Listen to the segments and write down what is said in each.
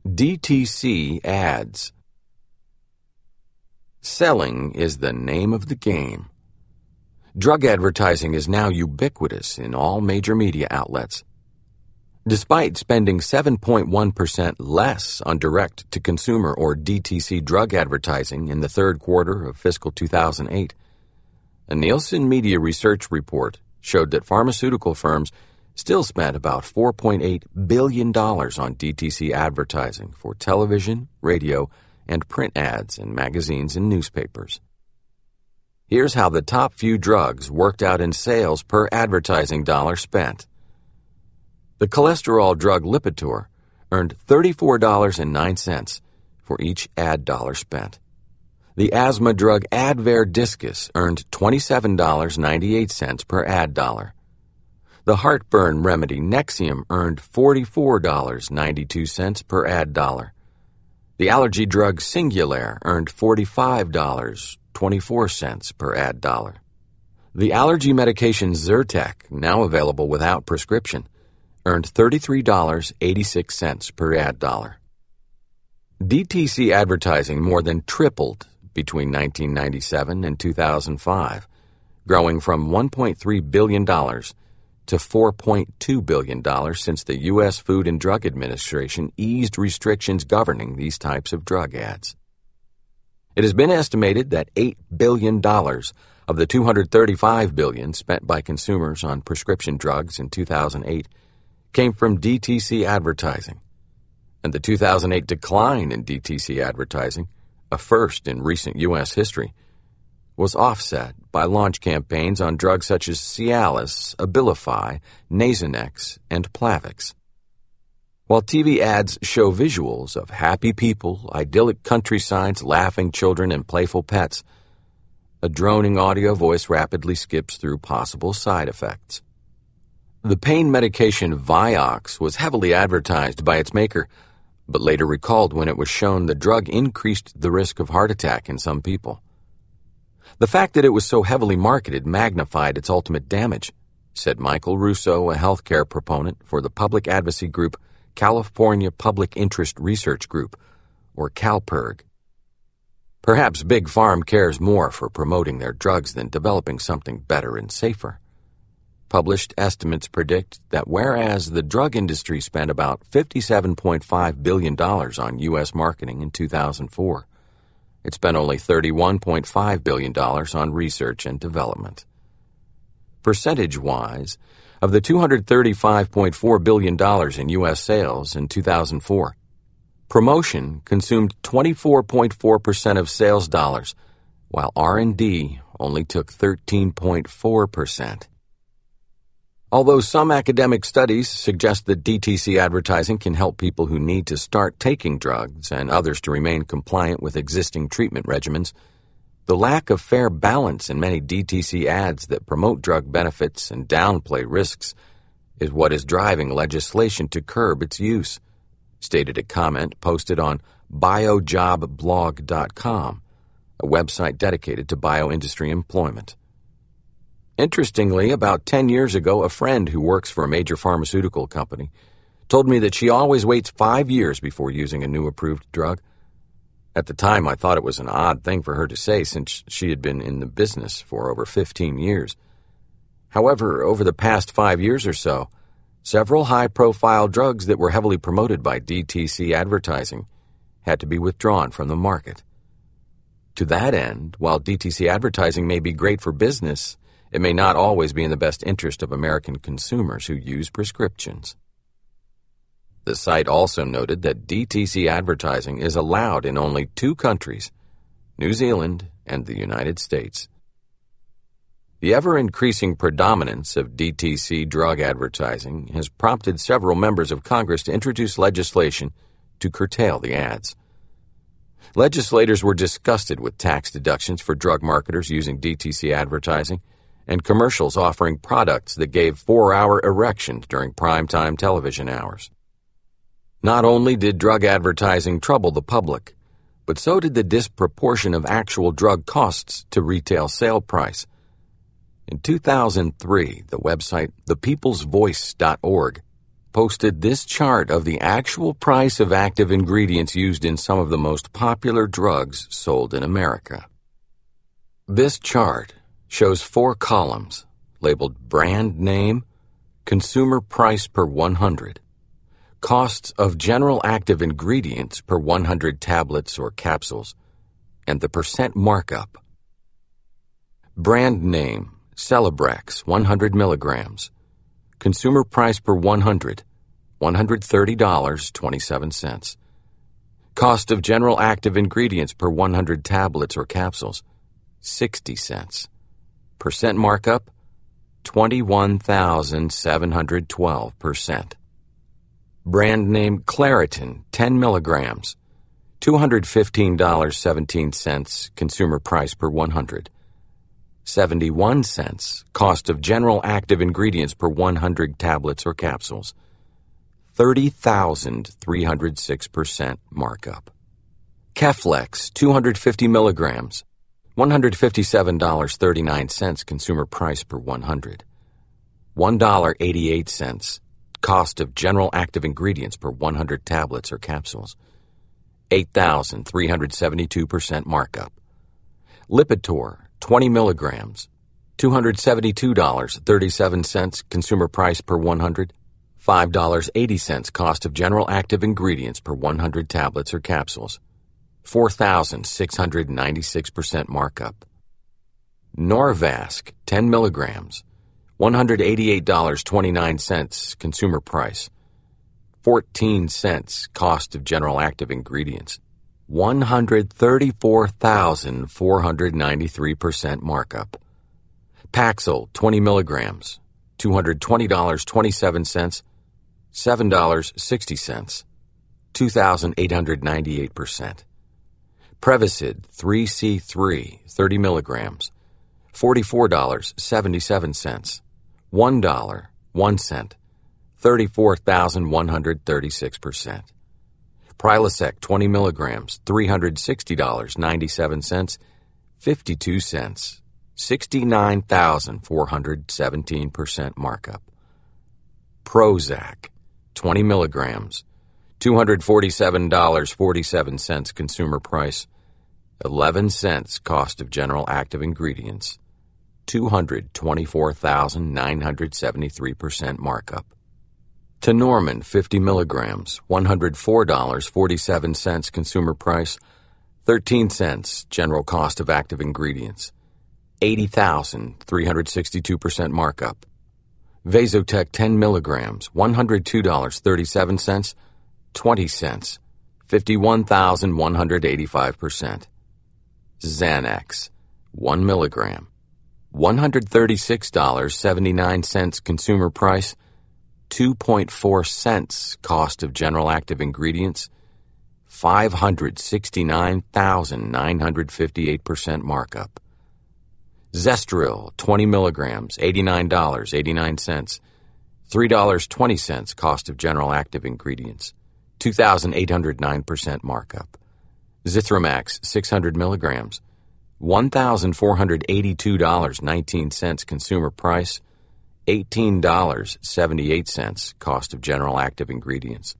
DTC ads. Selling is the name of the game. Drug advertising is now ubiquitous in all major media outlets. Despite spending 7.1% less on direct-to-consumer or DTC drug advertising in the third quarter of fiscal 2008, a Nielsen Media Research report showed that pharmaceutical firms still spent about $4.8 billion on DTC advertising for television, radio, and print ads in magazines and newspapers. Here's how the top few drugs worked out in sales per advertising dollar spent. The cholesterol drug Lipitor earned $34.09 for each ad dollar spent. The asthma drug Advair Diskus earned $27.98 per ad dollar. The heartburn remedy Nexium earned $44.92 per ad dollar. The allergy drug Singulair earned $45.24 per ad dollar. The allergy medication Zyrtec, now available without prescription, earned $33.86 per ad dollar. DTC advertising more than tripled between 1997 and 2005, growing from $1.3 billion to $4.2 billion since the U.S. Food and Drug Administration eased restrictions governing these types of drug ads. It has been estimated that $8 billion of the $235 billion spent by consumers on prescription drugs in 2008 came from DTC advertising, and the 2008 decline in DTC advertising, a first in recent U.S. history, was offset by launch campaigns on drugs such as Cialis, Abilify, Nasonex, and Plavix. While TV ads show visuals of happy people, idyllic countrysides, laughing children, and playful pets, a droning audio voice rapidly skips through possible side effects. The pain medication Vioxx was heavily advertised by its maker, but later recalled when it was shown the drug increased the risk of heart attack in some people. The fact that it was so heavily marketed magnified its ultimate damage, said Michael Russo, a healthcare proponent for the public advocacy group California Public Interest Research Group, or CalPIRG. Perhaps Big Pharma cares more for promoting their drugs than developing something better and safer. Published estimates predict that whereas the drug industry spent about $57.5 billion on U.S. marketing in 2004, it spent only $31.5 billion on research and development. Percentage-wise, of the $235.4 billion in U.S. sales in 2004, promotion consumed 24.4% of sales dollars, while R&D only took 13.4%. Although some academic studies suggest that DTC advertising can help people who need to start taking drugs and others to remain compliant with existing treatment regimens, the lack of fair balance in many DTC ads that promote drug benefits and downplay risks is what is driving legislation to curb its use, stated a comment posted on biojobblog.com, a website dedicated to bioindustry employment. Interestingly, about 10 years ago, a friend who works for a major pharmaceutical company told me that she always waits 5 years before using a new approved drug. At the time, I thought it was an odd thing for her to say since she had been in the business for over 15 years. However, over the past 5 years or so, several high-profile drugs that were heavily promoted by DTC advertising had to be withdrawn from the market. To that end, while DTC advertising may be great for business, it may not always be in the best interest of American consumers who use prescriptions. The site also noted that DTC advertising is allowed in only 2 countries, New Zealand and the United States. The ever-increasing predominance of DTC drug advertising has prompted several members of Congress to introduce legislation to curtail the ads. Legislators were disgusted with tax deductions for drug marketers using DTC advertising and commercials offering products that gave 4-hour erections during primetime television hours. Not only did drug advertising trouble the public, but so did the disproportion of actual drug costs to retail sale price. In 2003, the website thepeoplesvoice.org posted this chart of the actual price of active ingredients used in some of the most popular drugs sold in America. This chart shows 4 columns labeled brand name, consumer price per 100, costs of general active ingredients per 100 tablets or capsules, and the percent markup. Brand name, Celebrex 100 milligrams, consumer price per 100, $130.27. Cost of general active ingredients per 100 tablets or capsules, 60 cents. Percent markup, 21,712%. Brand name Claritin 10 milligrams, $215.17 consumer price per 100. 71 cents cost of general active ingredients per 100 tablets or capsules. 30,306% markup. Keflex 250 milligrams, $157.39 consumer price per 100. $1.88 cost of general active ingredients per 100 tablets or capsules. 8,372% markup. Lipitor 20 milligrams, $272.37 consumer price per 100, $5.80 cost of general active ingredients per 100 tablets or capsules, 4,696% markup. Norvasc 10 milligrams, $188.29 consumer price, 14 cents cost of general active ingredients, 134,493% markup. Paxil 20 milligrams, $220.27, $7.60, 2,898%. Prevacid 3C3 30 milligrams, $44.77, $1, 1 cent, 34,136%. Prilosec 20 milligrams, $360.97, 52 cents, 69,417% markup. Prozac 20 milligrams, $247.47 consumer price, 11 cents cost of general active ingredients, 224,973% markup. Tenormin 50 milligrams, $104.47 consumer price, 13 cents general cost of active ingredients, 80,362% markup. Vasotec 10 milligrams, $102.37, 20 cents, 51,185%. Xanax 1 milligram, $136.79 consumer price, 2.4 cents cost of general active ingredients, 569,958% markup. Zestril 20 milligrams, $89.89, $3.20 cost of general active ingredients, 2,809% markup. Zithromax 600 milligrams, $1,482.19 consumer price, $18.78 cost of general active ingredients,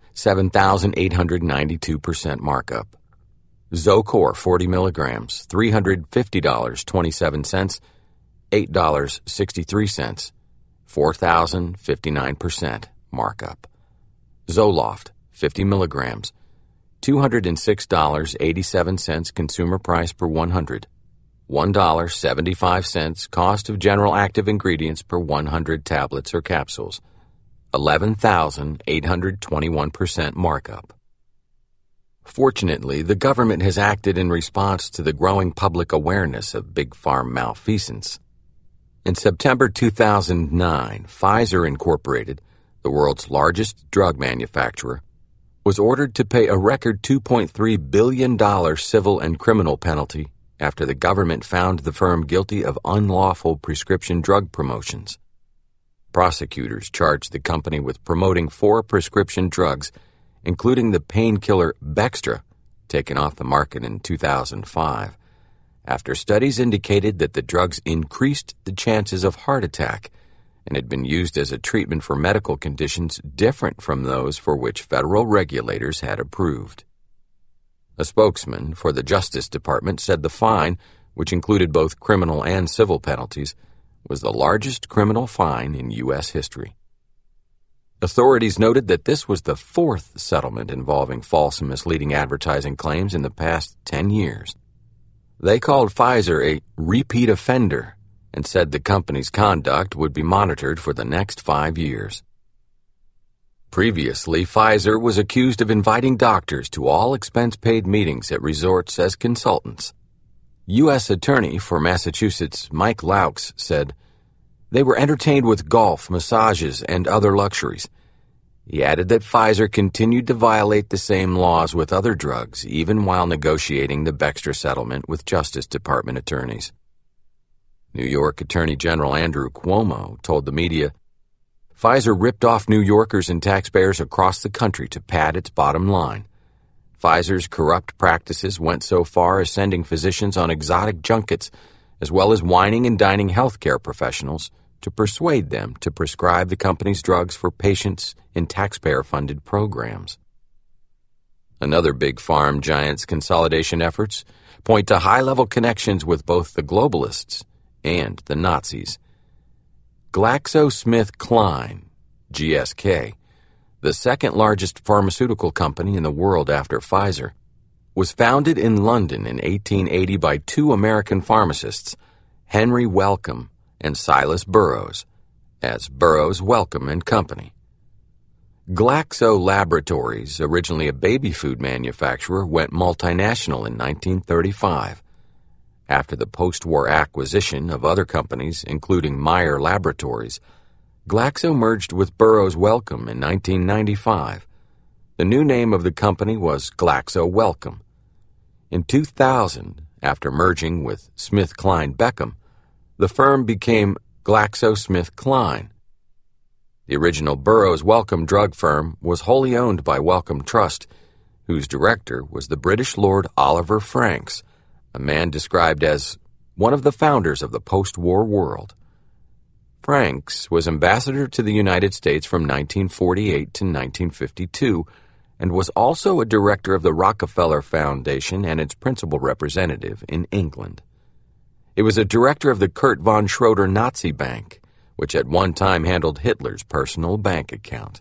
7,892% markup. Zocor 40 milligrams, $350.27, $8.63, 4,059% markup. Zoloft 50 milligrams, $206.87 consumer price per 100, $1.75 cost of general active ingredients per 100 tablets or capsules, 11,821% markup. Fortunately, the government has acted in response to the growing public awareness of big pharma malfeasance. In September 2009, Pfizer Incorporated, the world's largest drug manufacturer, was ordered to pay a record $2.3 billion civil and criminal penalty after the government found the firm guilty of unlawful prescription drug promotions. Prosecutors charged the company with promoting 4 prescription drugs, including the painkiller Bextra, taken off the market in 2005, after studies indicated that the drugs increased the chances of heart attack and had been used as a treatment for medical conditions different from those for which federal regulators had approved. A spokesman for the Justice Department said the fine, which included both criminal and civil penalties, was the largest criminal fine in U.S. history. Authorities noted that this was the fourth settlement involving false and misleading advertising claims in the past 10 years. They called Pfizer a repeat offender and said the company's conduct would be monitored for the next 5 years. Previously, Pfizer was accused of inviting doctors to all expense-paid meetings at resorts as consultants. U.S. Attorney for Massachusetts Mike Laux said, "They were entertained with golf, massages, and other luxuries." He added that Pfizer continued to violate the same laws with other drugs, even while negotiating the Bextra settlement with Justice Department attorneys. New York Attorney General Andrew Cuomo told the media, "Pfizer ripped off New Yorkers and taxpayers across the country to pad its bottom line. Pfizer's corrupt practices went so far as sending physicians on exotic junkets, as well as wining and dining healthcare professionals to persuade them to prescribe the company's drugs for patients in taxpayer-funded programs." Another big farm giant's consolidation efforts point to high-level connections with both the globalists and the Nazis. GlaxoSmithKline, GSK, the second-largest pharmaceutical company in the world after Pfizer, was founded in London in 1880 by two American pharmacists, Henry Wellcome and Silas Burroughs, as Burroughs Wellcome and Company. Glaxo Laboratories, originally a baby food manufacturer, went multinational in 1935. After the post-war acquisition of other companies, including Meyer Laboratories, Glaxo merged with Burroughs Wellcome in 1995. The new name of the company was Glaxo Wellcome. In 2000, after merging with SmithKline Beckham, the firm became GlaxoSmithKline. The original Burroughs Wellcome drug firm was wholly owned by Wellcome Trust, whose director was the British Lord Oliver Franks, a man described as one of the founders of the post-war world. Franks was ambassador to the United States from 1948 to 1952 and was also a director of the Rockefeller Foundation and its principal representative in England. It was a director of the Kurt von Schroeder Nazi Bank, which at one time handled Hitler's personal bank account.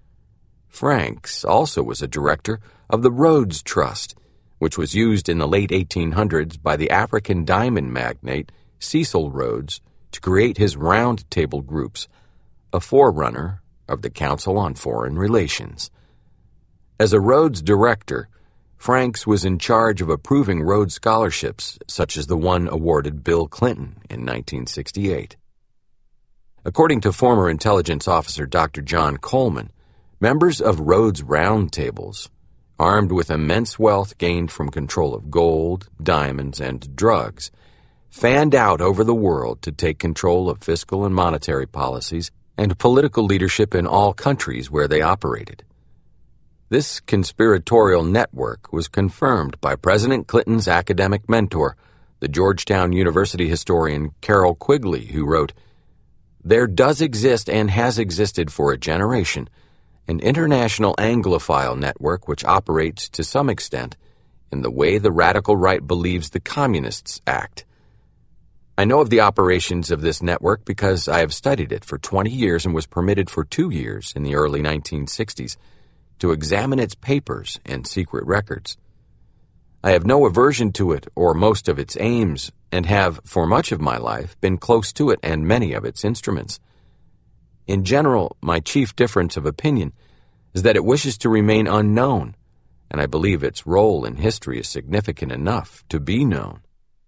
Franks also was a director of the Rhodes Trust, which was used in the late 1800s by the African diamond magnate Cecil Rhodes to create his Round Table groups, a forerunner of the Council on Foreign Relations. As a Rhodes director, Franks was in charge of approving Rhodes scholarships, such as the one awarded Bill Clinton in 1968. According to former intelligence officer Dr. John Coleman, members of Rhodes Round Tables, armed with immense wealth gained from control of gold, diamonds, and drugs, fanned out over the world to take control of fiscal and monetary policies and political leadership in all countries where they operated. This conspiratorial network was confirmed by President Clinton's academic mentor, the Georgetown University historian Carroll Quigley, who wrote, "There does exist and has existed for a generation an international Anglophile network which operates to some extent in the way the radical right believes the communists act. I know of the operations of this network because I have studied it for 20 years and was permitted for 2 years in the early 1960s to examine its papers and secret records. I have no aversion to it or most of its aims and have, for much of my life, been close to it and many of its instruments. In general, my chief difference of opinion is that it wishes to remain unknown, and I believe its role in history is significant enough to be known."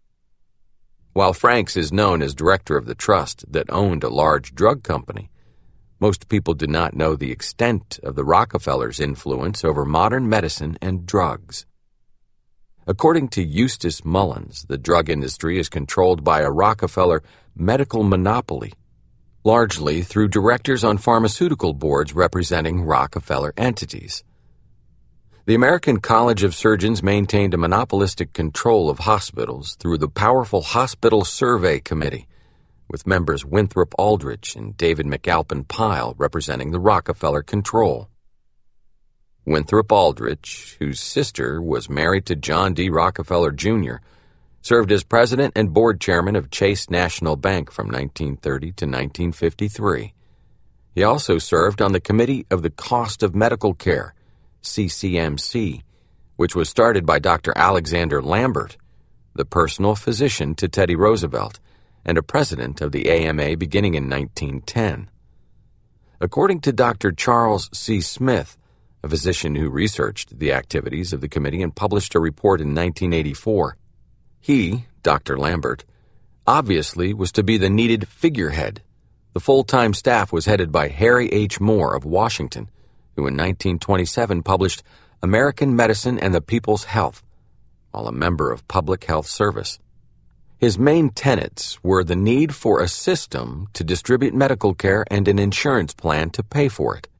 While Franks is known as director of the trust that owned a large drug company, most people do not know the extent of the Rockefellers' influence over modern medicine and drugs. According to Eustace Mullins, the drug industry is controlled by a Rockefeller medical monopoly, largely through directors on pharmaceutical boards representing Rockefeller entities. The American College of Surgeons maintained a monopolistic control of hospitals through the powerful Hospital Survey Committee, with members Winthrop Aldrich and David McAlpin Pyle representing the Rockefeller control. Winthrop Aldrich, whose sister was married to John D. Rockefeller, Jr., served as president and board chairman of Chase National Bank from 1930 to 1953. He also served on the Committee of the Cost of Medical Care, CCMC, which was started by Dr. Alexander Lambert, the personal physician to Teddy Roosevelt, and a president of the AMA beginning in 1910. According to Dr. Charles C. Smith, a physician who researched the activities of the committee and published a report in 1984, he, Dr. Lambert, obviously was to be the needed figurehead. The full-time staff was headed by Harry H. Moore of Washington, who in 1927 published American Medicine and the People's Health, while a member of Public Health Service. His main tenets were the need for a system to distribute medical care and an insurance plan to pay for it.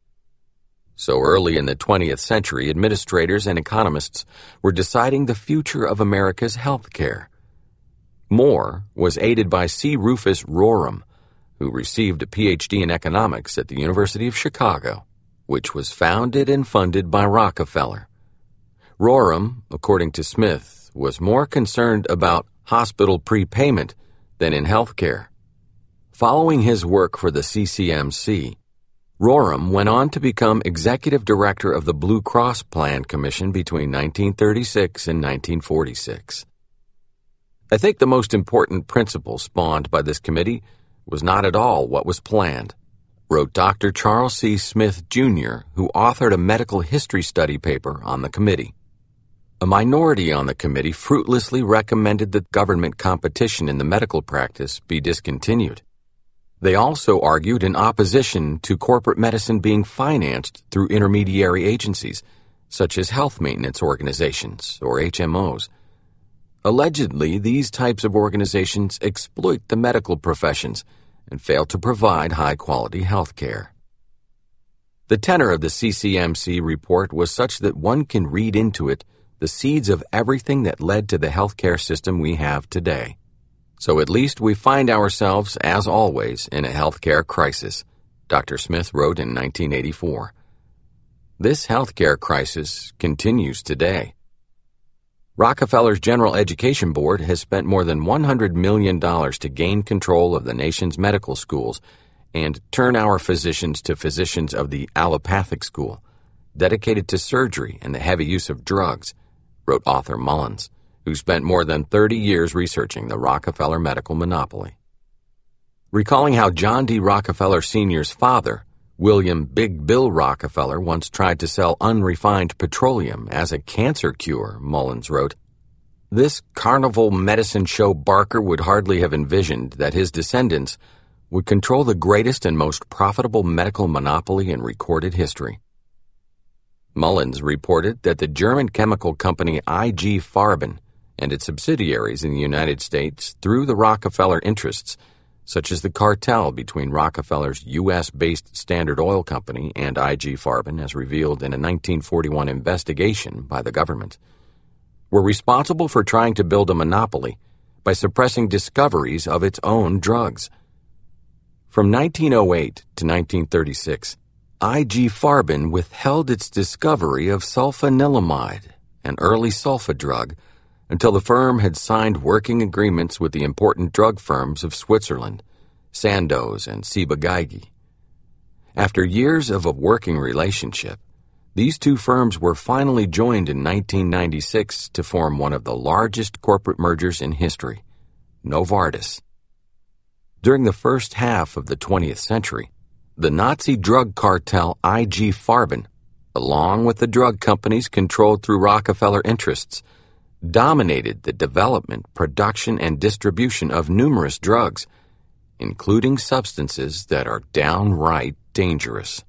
So early in the 20th century, administrators and economists were deciding the future of America's health care. Moore was aided by C. Rufus Rorum, who received a Ph.D. in economics at the University of Chicago, which was founded and funded by Rockefeller. Rorum, according to Smith, was more concerned about hospital prepayment than in health care. Following his work for the CCMC, Rorum went on to become executive director of the Blue Cross Plan Commission between 1936 and 1946. I think the most important principle spawned by this committee was not at all what was planned, wrote Dr. Charles C. Smith, Jr., who authored a medical history study paper on the committee. A minority on the committee fruitlessly recommended that government competition in the medical practice be discontinued. They also argued in opposition to corporate medicine being financed through intermediary agencies, such as health maintenance organizations, or HMOs. Allegedly, these types of organizations exploit the medical professions and fail to provide high-quality health care. The tenor of the CCMC report was such that one can read into it the seeds of everything that led to the healthcare system we have today. So at least we find ourselves, as always, in a healthcare crisis, Dr. Smith wrote in 1984. This healthcare crisis continues today. Rockefeller's General Education Board has spent more than $100 million to gain control of the nation's medical schools and turn our physicians to physicians of the allopathic school, dedicated to surgery and the heavy use of drugs, wrote Arthur Mullins, who spent more than 30 years researching the Rockefeller medical monopoly. Recalling how John D. Rockefeller Sr.'s father, William Big Bill Rockefeller, once tried to sell unrefined petroleum as a cancer cure, Mullins wrote, "This carnival medicine show Barker would hardly have envisioned that his descendants would control the greatest and most profitable medical monopoly in recorded history." Mullins reported that the German chemical company IG Farben and its subsidiaries in the United States, through the Rockefeller interests, such as the cartel between Rockefeller's U.S.-based Standard Oil Company and IG Farben, as revealed in a 1941 investigation by the government, were responsible for trying to build a monopoly by suppressing discoveries of its own drugs. From 1908 to 1936, IG Farben withheld its discovery of sulfanilamide, an early sulfa drug, until the firm had signed working agreements with the important drug firms of Switzerland, Sandoz and Ciba-Geigy. After years of a working relationship, these two firms were finally joined in 1996 to form one of the largest corporate mergers in history, Novartis. During the first half of the 20th century, the Nazi drug cartel IG Farben, along with the drug companies controlled through Rockefeller interests, dominated the development, production, and distribution of numerous drugs, including substances that are downright dangerous.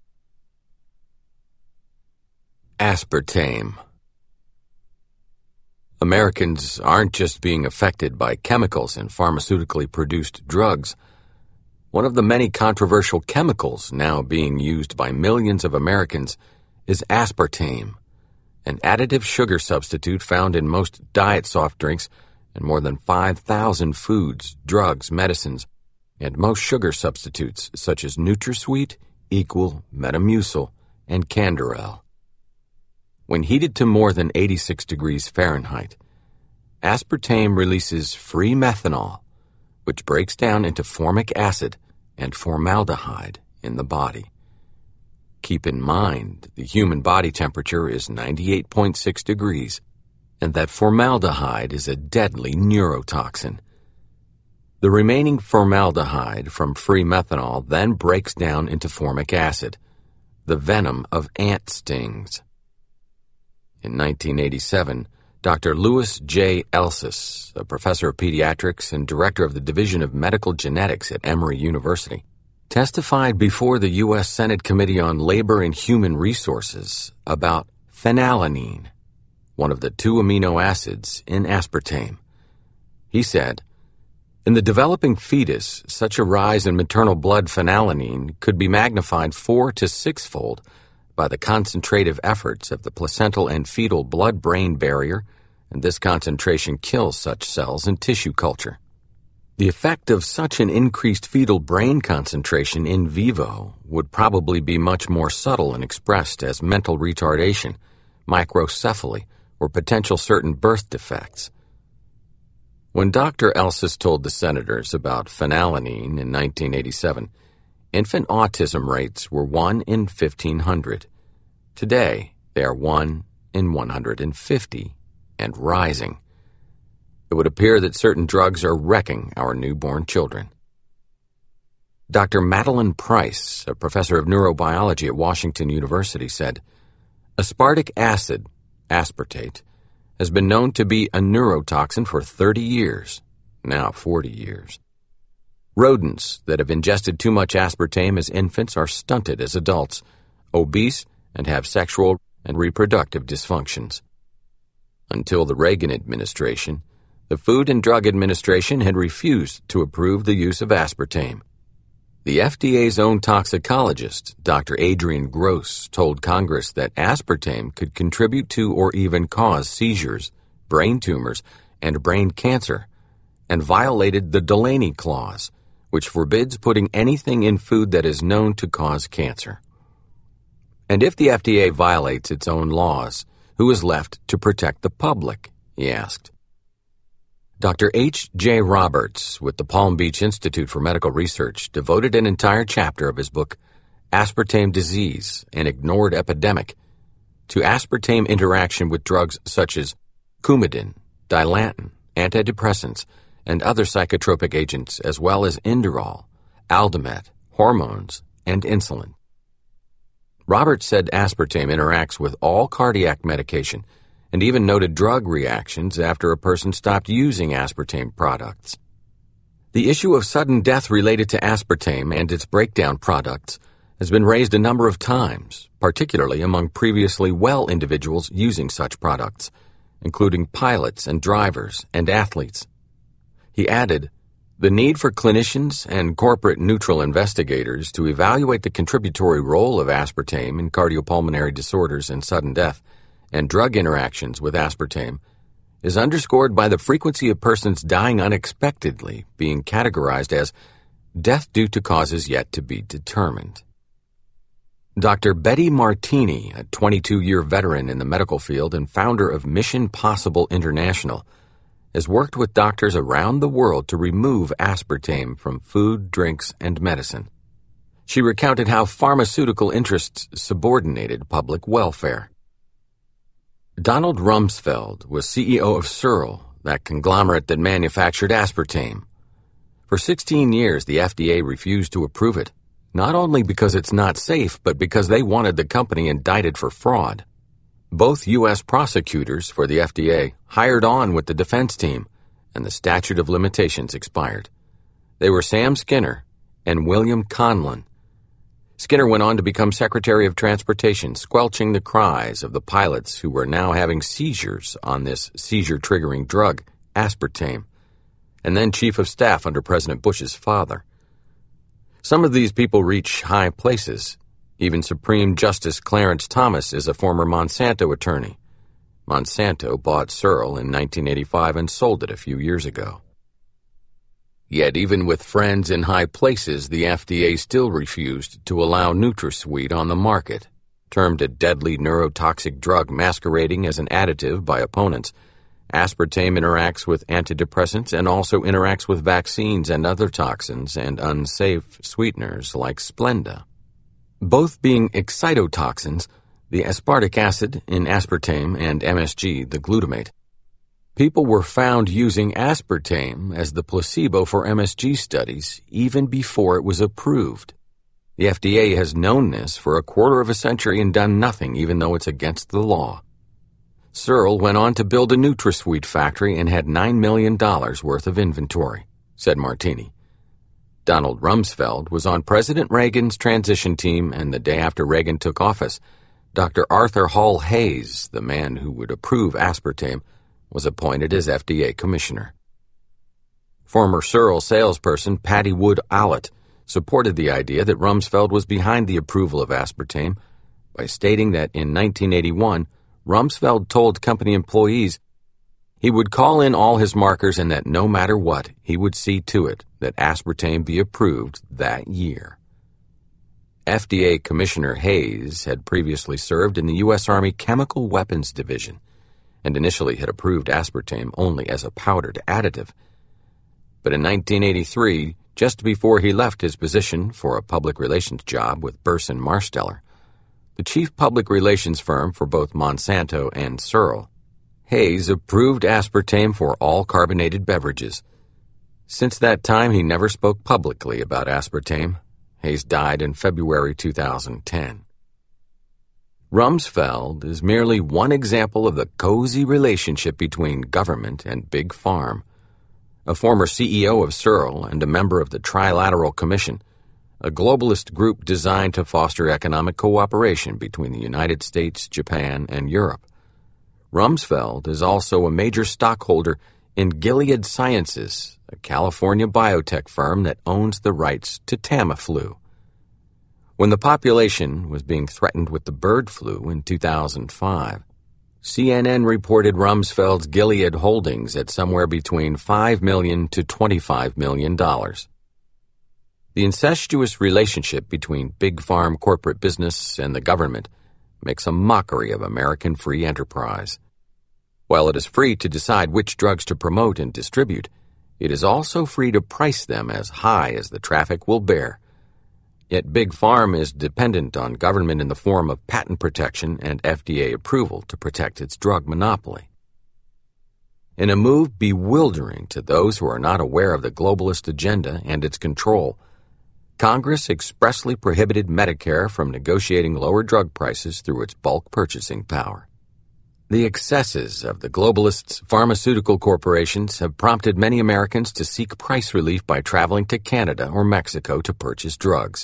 Aspartame. Americans aren't just being affected by chemicals in pharmaceutically produced drugs. One of the many controversial chemicals now being used by millions of Americans is aspartame, an additive sugar substitute found in most diet soft drinks and more than 5,000 foods, drugs, medicines, and most sugar substitutes such as NutraSweet, Equal, Metamucil, and Canderel. When heated to more than 86 degrees Fahrenheit, aspartame releases free methanol, which breaks down into formic acid and formaldehyde in the body. Keep in mind the human body temperature is 98.6 degrees, and that formaldehyde is a deadly neurotoxin. The remaining formaldehyde from free methanol then breaks down into formic acid, the venom of ant stings. In 1987, Dr. Louis J. Elsis, a professor of pediatrics and director of the Division of Medical Genetics at Emory University, testified before the U.S. Senate Committee on Labor and Human Resources about phenylalanine, one of the 2 amino acids in aspartame. He said, "In the developing fetus, such a rise in maternal blood phenylalanine could be magnified 4 to 6-fold by the concentrative efforts of the placental and fetal blood-brain barrier, and this concentration kills such cells in tissue culture. The effect of such an increased fetal brain concentration in vivo would probably be much more subtle and expressed as mental retardation, microcephaly, or potential certain birth defects." When Dr. Elsis told the senators about phenylalanine in 1987, infant autism rates were 1 in 1,500. Today, they are 1 in 150 and rising. It would appear that certain drugs are wrecking our newborn children. Dr. Madeline Price, a professor of neurobiology at Washington University, said, "Aspartic acid, aspartate, has been known to be a neurotoxin for 30 years, now 40 years. Rodents that have ingested too much aspartame as infants are stunted as adults, obese, and have sexual and reproductive dysfunctions. Until the Reagan administration, the Food and Drug Administration had refused to approve the use of aspartame. The FDA's own toxicologist, Dr. Adrian Gross, told Congress that aspartame could contribute to or even cause seizures, brain tumors, and brain cancer, and violated the Delaney Clause, which forbids putting anything in food that is known to cause cancer. And if the FDA violates its own laws, who is left to protect the public?" he asked. Dr. H. J. Roberts with the Palm Beach Institute for Medical Research devoted an entire chapter of his book, Aspartame Disease, an Ignored Epidemic, to aspartame interaction with drugs such as Coumadin, Dilantin, antidepressants, and other psychotropic agents, as well as Inderal, Aldomet, hormones, and insulin. Roberts said aspartame interacts with all cardiac medication, and even noted drug reactions after a person stopped using aspartame products. The issue of sudden death related to aspartame and its breakdown products has been raised a number of times, particularly among previously well individuals using such products, including pilots and drivers and athletes. He added, "The need for clinicians and corporate neutral investigators to evaluate the contributory role of aspartame in cardiopulmonary disorders and sudden death and drug interactions with aspartame is underscored by the frequency of persons dying unexpectedly being categorized as death due to causes yet to be determined." Dr. Betty Martini, a 22-year veteran in the medical field and founder of Mission Possible International, has worked with doctors around the world to remove aspartame from food, drinks, and medicine. She recounted how pharmaceutical interests subordinated public welfare. Donald Rumsfeld was CEO of Searle, that conglomerate that manufactured aspartame. For 16 years, the FDA refused to approve it, not only because it's not safe, but because they wanted the company indicted for fraud. Both U.S. prosecutors for the FDA hired on with the defense team, and the statute of limitations expired. They were Sam Skinner and William Conlon. Skinner went on to become Secretary of Transportation, squelching the cries of the pilots who were now having seizures on this seizure-triggering drug, aspartame, and then Chief of Staff under President Bush's father. Some of these people reach high places. Even Supreme Justice Clarence Thomas is a former Monsanto attorney. Monsanto bought Searle in 1985 and sold it a few years ago. Yet even with friends in high places, the FDA still refused to allow NutraSweet on the market. Termed a deadly neurotoxic drug masquerading as an additive by opponents, aspartame interacts with antidepressants and also interacts with vaccines and other toxins and unsafe sweeteners like Splenda. Both being excitotoxins, the aspartic acid in aspartame and MSG, the glutamate. People were found using aspartame as the placebo for MSG studies even before it was approved. The FDA has known this for a quarter of a century and done nothing, even though it's against the law. Searle went on to build a NutraSweet factory and had $9 million worth of inventory, said Martini. Donald Rumsfeld was on President Reagan's transition team, and the day after Reagan took office, Dr. Arthur Hall Hayes, the man who would approve aspartame, was appointed as FDA commissioner. Former Searle salesperson Patty Wood Allett supported the idea that Rumsfeld was behind the approval of aspartame by stating that in 1981, Rumsfeld told company employees he would call in all his markers and that no matter what, he would see to it that aspartame be approved that year. FDA Commissioner Hayes had previously served in the U.S. Army Chemical Weapons Division and initially had approved aspartame only as a powdered additive. But in 1983, just before he left his position for a public relations job with Burson Marsteller, the chief public relations firm for both Monsanto and Searle, Hayes approved aspartame for all carbonated beverages. Since that time, he never spoke publicly about aspartame. Hayes died in February 2010. Rumsfeld is merely one example of the cozy relationship between government and Big Farm. A former CEO of Searle and a member of the Trilateral Commission, a globalist group designed to foster economic cooperation between the United States, Japan, and Europe. Rumsfeld is also a major stockholder in Gilead Sciences, a California biotech firm that owns the rights to Tamiflu. When the population was being threatened with the bird flu in 2005, CNN reported Rumsfeld's Gilead holdings at somewhere between $5 million to $25 million. The incestuous relationship between big farm corporate business and the government makes a mockery of American free enterprise. While it is free to decide which drugs to promote and distribute, it is also free to price them as high as the traffic will bear. Yet Big Farm is dependent on government in the form of patent protection and FDA approval to protect its drug monopoly. In a move bewildering to those who are not aware of the globalist agenda and its control, Congress expressly prohibited Medicare from negotiating lower drug prices through its bulk purchasing power. The excesses of the globalists' pharmaceutical corporations have prompted many Americans to seek price relief by traveling to Canada or Mexico to purchase drugs.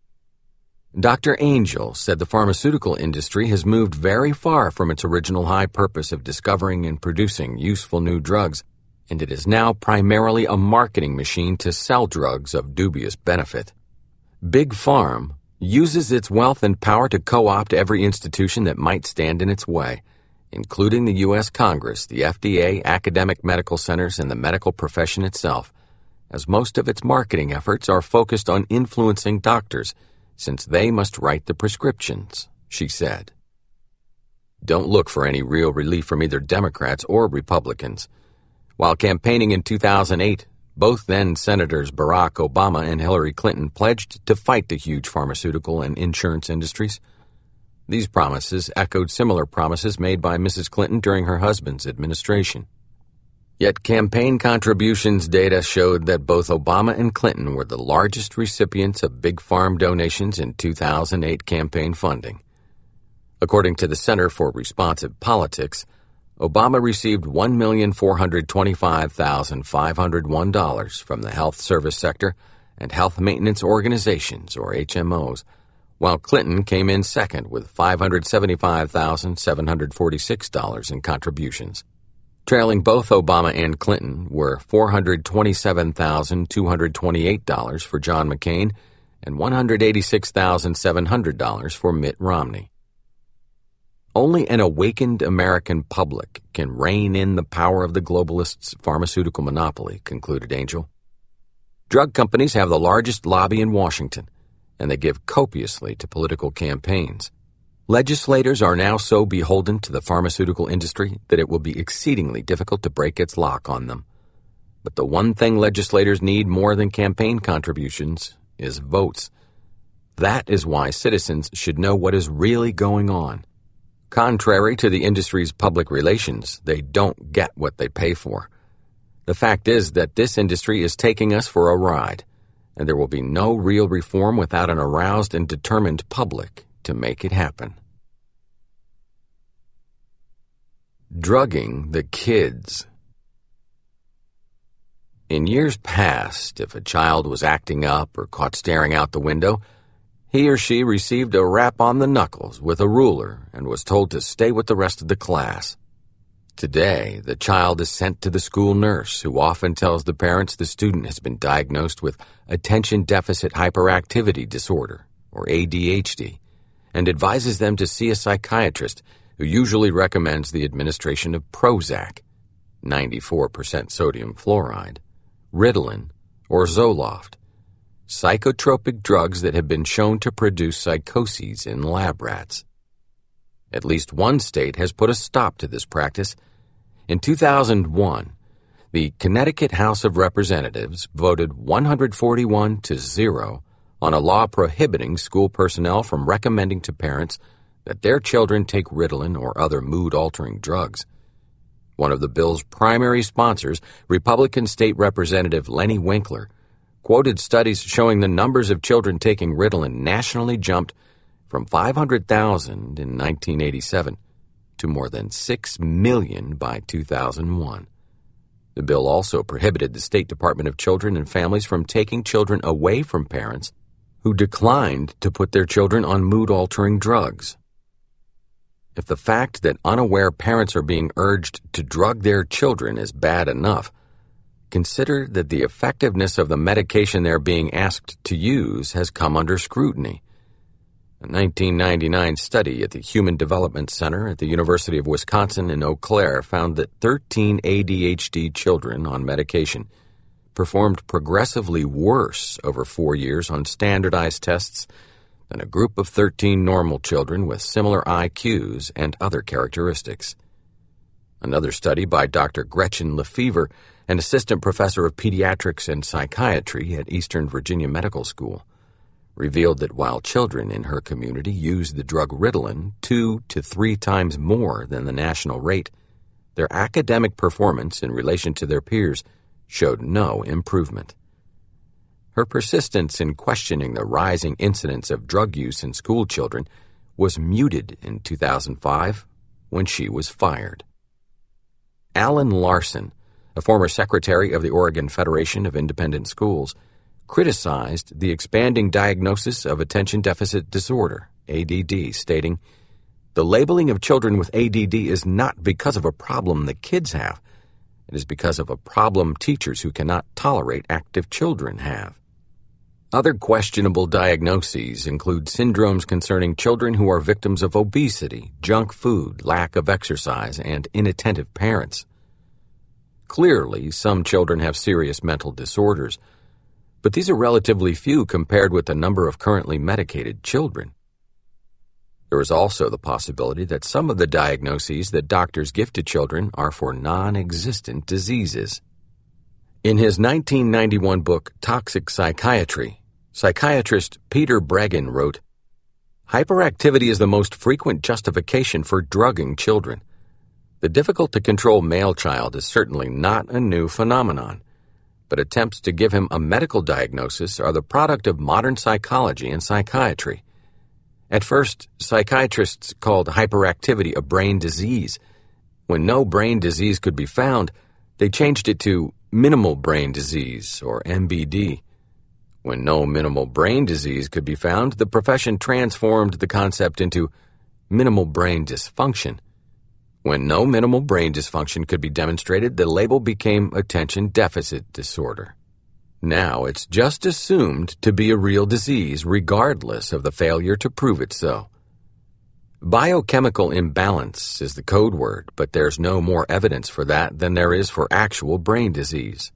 Dr. Angel said the pharmaceutical industry has moved very far from its original high purpose of discovering and producing useful new drugs, and it is now primarily a marketing machine to sell drugs of dubious benefit. Big Farm uses its wealth and power to co-opt every institution that might stand in its way, including the U.S. Congress, the FDA, academic medical centers, and the medical profession itself, as most of its marketing efforts are focused on influencing doctors, since they must write the prescriptions, she said. Don't look for any real relief from either Democrats or Republicans. While campaigning in 2008, both then-Senators Barack Obama and Hillary Clinton pledged to fight the huge pharmaceutical and insurance industries. These promises echoed similar promises made by Mrs. Clinton during her husband's administration. Yet campaign contributions data showed that both Obama and Clinton were the largest recipients of Big Farm donations in 2008 campaign funding. According to the Center for Responsive Politics, Obama received $1,425,501 from the health service sector and health maintenance organizations, or HMOs, while Clinton came in second with $575,746 in contributions. Trailing both Obama and Clinton were $427,228 for John McCain and $186,700 for Mitt Romney. Only an awakened American public can rein in the power of the globalists' pharmaceutical monopoly, concluded Angel. Drug companies have the largest lobby in Washington, and they give copiously to political campaigns. Legislators are now so beholden to the pharmaceutical industry that it will be exceedingly difficult to break its lock on them. But the one thing legislators need more than campaign contributions is votes. That is why citizens should know what is really going on. Contrary to the industry's public relations, they don't get what they pay for. The fact is that this industry is taking us for a ride, and there will be no real reform without an aroused and determined public to make it happen. Drugging the kids. In years past, if a child was acting up or caught staring out the window, he or she received a rap on the knuckles with a ruler and was told to stay with the rest of the class. Today, the child is sent to the school nurse, who often tells the parents the student has been diagnosed with attention deficit hyperactivity disorder, or ADHD, and advises them to see a psychiatrist who usually recommends the administration of Prozac, 94% sodium fluoride, Ritalin, or Zoloft, psychotropic drugs that have been shown to produce psychoses in lab rats. At least one state has put a stop to this practice. In 2001, the Connecticut House of Representatives voted 141-0 on a law prohibiting school personnel from recommending to parents that their children take Ritalin or other mood-altering drugs. One of the bill's primary sponsors, Republican State Representative Lenny Winkler, quoted studies showing the numbers of children taking Ritalin nationally jumped from 500,000 in 1987 to more than 6 million by 2001. The bill also prohibited the State Department of Children and Families from taking children away from parents who declined to put their children on mood-altering drugs. If the fact that unaware parents are being urged to drug their children is bad enough, consider that the effectiveness of the medication they're being asked to use has come under scrutiny. A 1999 study at the Human Development Center at the University of Wisconsin in Eau Claire found that 13 ADHD children on medication performed progressively worse over 4 years on standardized tests than a group of 13 normal children with similar IQs and other characteristics. Another study by Dr. Gretchen Lefevre, an assistant professor of pediatrics and psychiatry at Eastern Virginia Medical School, revealed that while children in her community used the drug Ritalin 2 to 3 times more than the national rate, their academic performance in relation to their peers showed no improvement. Her persistence in questioning the rising incidence of drug use in school children was muted in 2005 when she was fired. Alan Larson, a former secretary of the Oregon Federation of Independent Schools, criticized the expanding diagnosis of attention deficit disorder, ADD, stating, "The labeling of children with ADD is not because of a problem the kids have. It is because of a problem teachers who cannot tolerate active children have." Other questionable diagnoses include syndromes concerning children who are victims of obesity, junk food, lack of exercise, and inattentive parents. Clearly, some children have serious mental disorders, but these are relatively few compared with the number of currently medicated children. There is also the possibility that some of the diagnoses that doctors give to children are for non-existent diseases. In his 1991 book, Toxic Psychiatry, psychiatrist Peter Breggin wrote, "Hyperactivity is the most frequent justification for drugging children. The difficult-to-control male child is certainly not a new phenomenon, but attempts to give him a medical diagnosis are the product of modern psychology and psychiatry. At first, psychiatrists called hyperactivity a brain disease. When no brain disease could be found, they changed it to minimal brain disease, or MBD. When no minimal brain disease could be found, the profession transformed the concept into minimal brain dysfunction. When no minimal brain dysfunction could be demonstrated, the label became attention deficit disorder. Now it's just assumed to be a real disease regardless of the failure to prove it so. Biochemical imbalance is the code word, but there's no more evidence for that than there is for actual brain disease.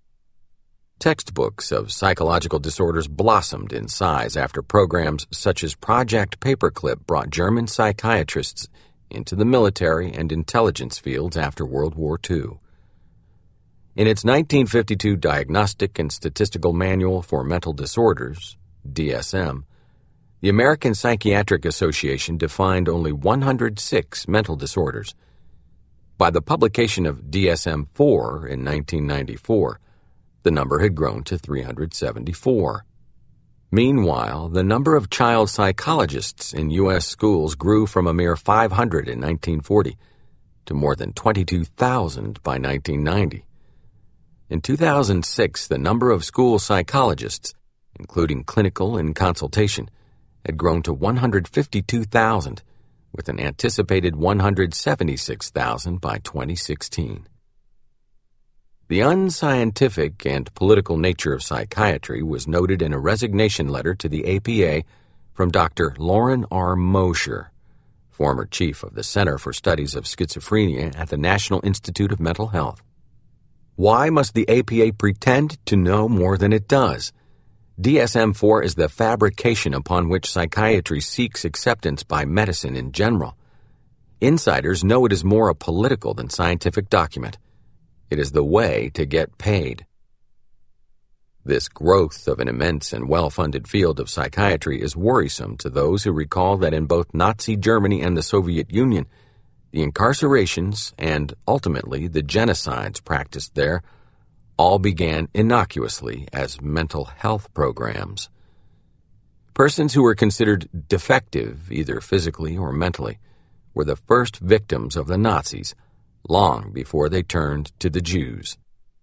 Textbooks of psychological disorders blossomed in size after programs such as Project Paperclip brought German psychiatrists into the military and intelligence fields after World War II. In its 1952 Diagnostic and Statistical Manual for Mental Disorders, DSM, the American Psychiatric Association defined only 106 mental disorders. By the publication of DSM-4 in 1994, the number had grown to 374. Meanwhile, the number of child psychologists in U.S. schools grew from a mere 500 in 1940 to more than 22,000 by 1990. In 2006, the number of school psychologists, including clinical and consultation, had grown to 152,000, with an anticipated 176,000 by 2016. The unscientific and political nature of psychiatry was noted in a resignation letter to the APA from Dr. Lauren R. Mosher, former chief of the Center for Studies of Schizophrenia at the National Institute of Mental Health. Why must the APA pretend to know more than it does? DSM-4 is the fabrication upon which psychiatry seeks acceptance by medicine in general. Insiders know it is more a political than scientific document. It is the way to get paid. This growth of an immense and well-funded field of psychiatry is worrisome to those who recall that in both Nazi Germany and the Soviet Union, the incarcerations and, ultimately, the genocides practiced there all began innocuously as mental health programs. Persons who were considered defective, either physically or mentally, were the first victims of the Nazis, long before they turned to the Jews.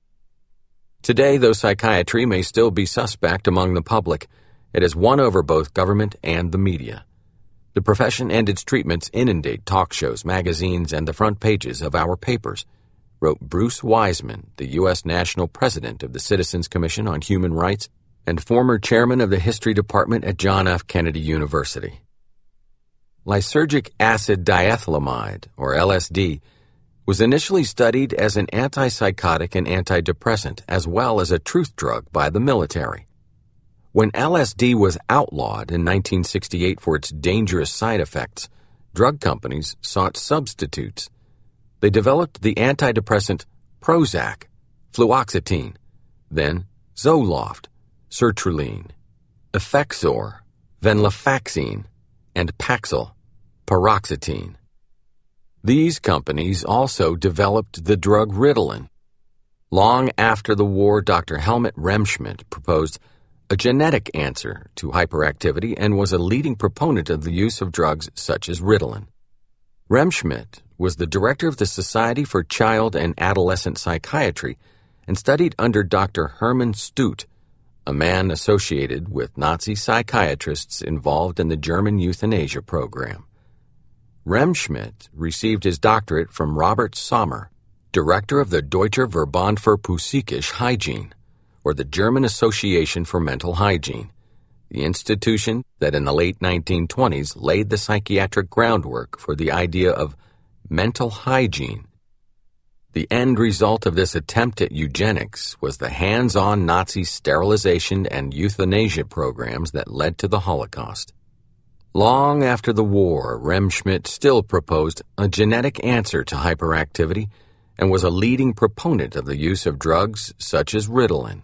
Today, though psychiatry may still be suspect among the public, it has won over both government and the media. The profession and its treatments inundate talk shows, magazines, and the front pages of our papers, wrote Bruce Wiseman, the U.S. National President of the Citizens Commission on Human Rights and former chairman of the History Department at John F. Kennedy University. Lysergic acid diethylamide, or LSD, was initially studied as an antipsychotic and antidepressant as well as a truth drug by the military. When LSD was outlawed in 1968 for its dangerous side effects, drug companies sought substitutes. They developed the antidepressant Prozac, fluoxetine, then Zoloft, sertraline, Effexor, venlafaxine, and Paxil, paroxetine. These companies also developed the drug Ritalin. Long after the war, Dr. Helmut Remschmidt proposed a genetic answer to hyperactivity and was a leading proponent of the use of drugs such as Ritalin. Remschmidt was the director of the Society for Child and Adolescent Psychiatry and studied under Dr. Hermann Stute, a man associated with Nazi psychiatrists involved in the German euthanasia program. Remschmidt received his doctorate from Robert Sommer, director of the Deutscher Verband für Psychische Hygiene, or the German Association for Mental Hygiene, the institution that in the late 1920s laid the psychiatric groundwork for the idea of mental hygiene. The end result of this attempt at eugenics was the hands-on Nazi sterilization and euthanasia programs that led to the Holocaust. Long after the war, Remschmidt still proposed a genetic answer to hyperactivity and was a leading proponent of the use of drugs such as Ritalin.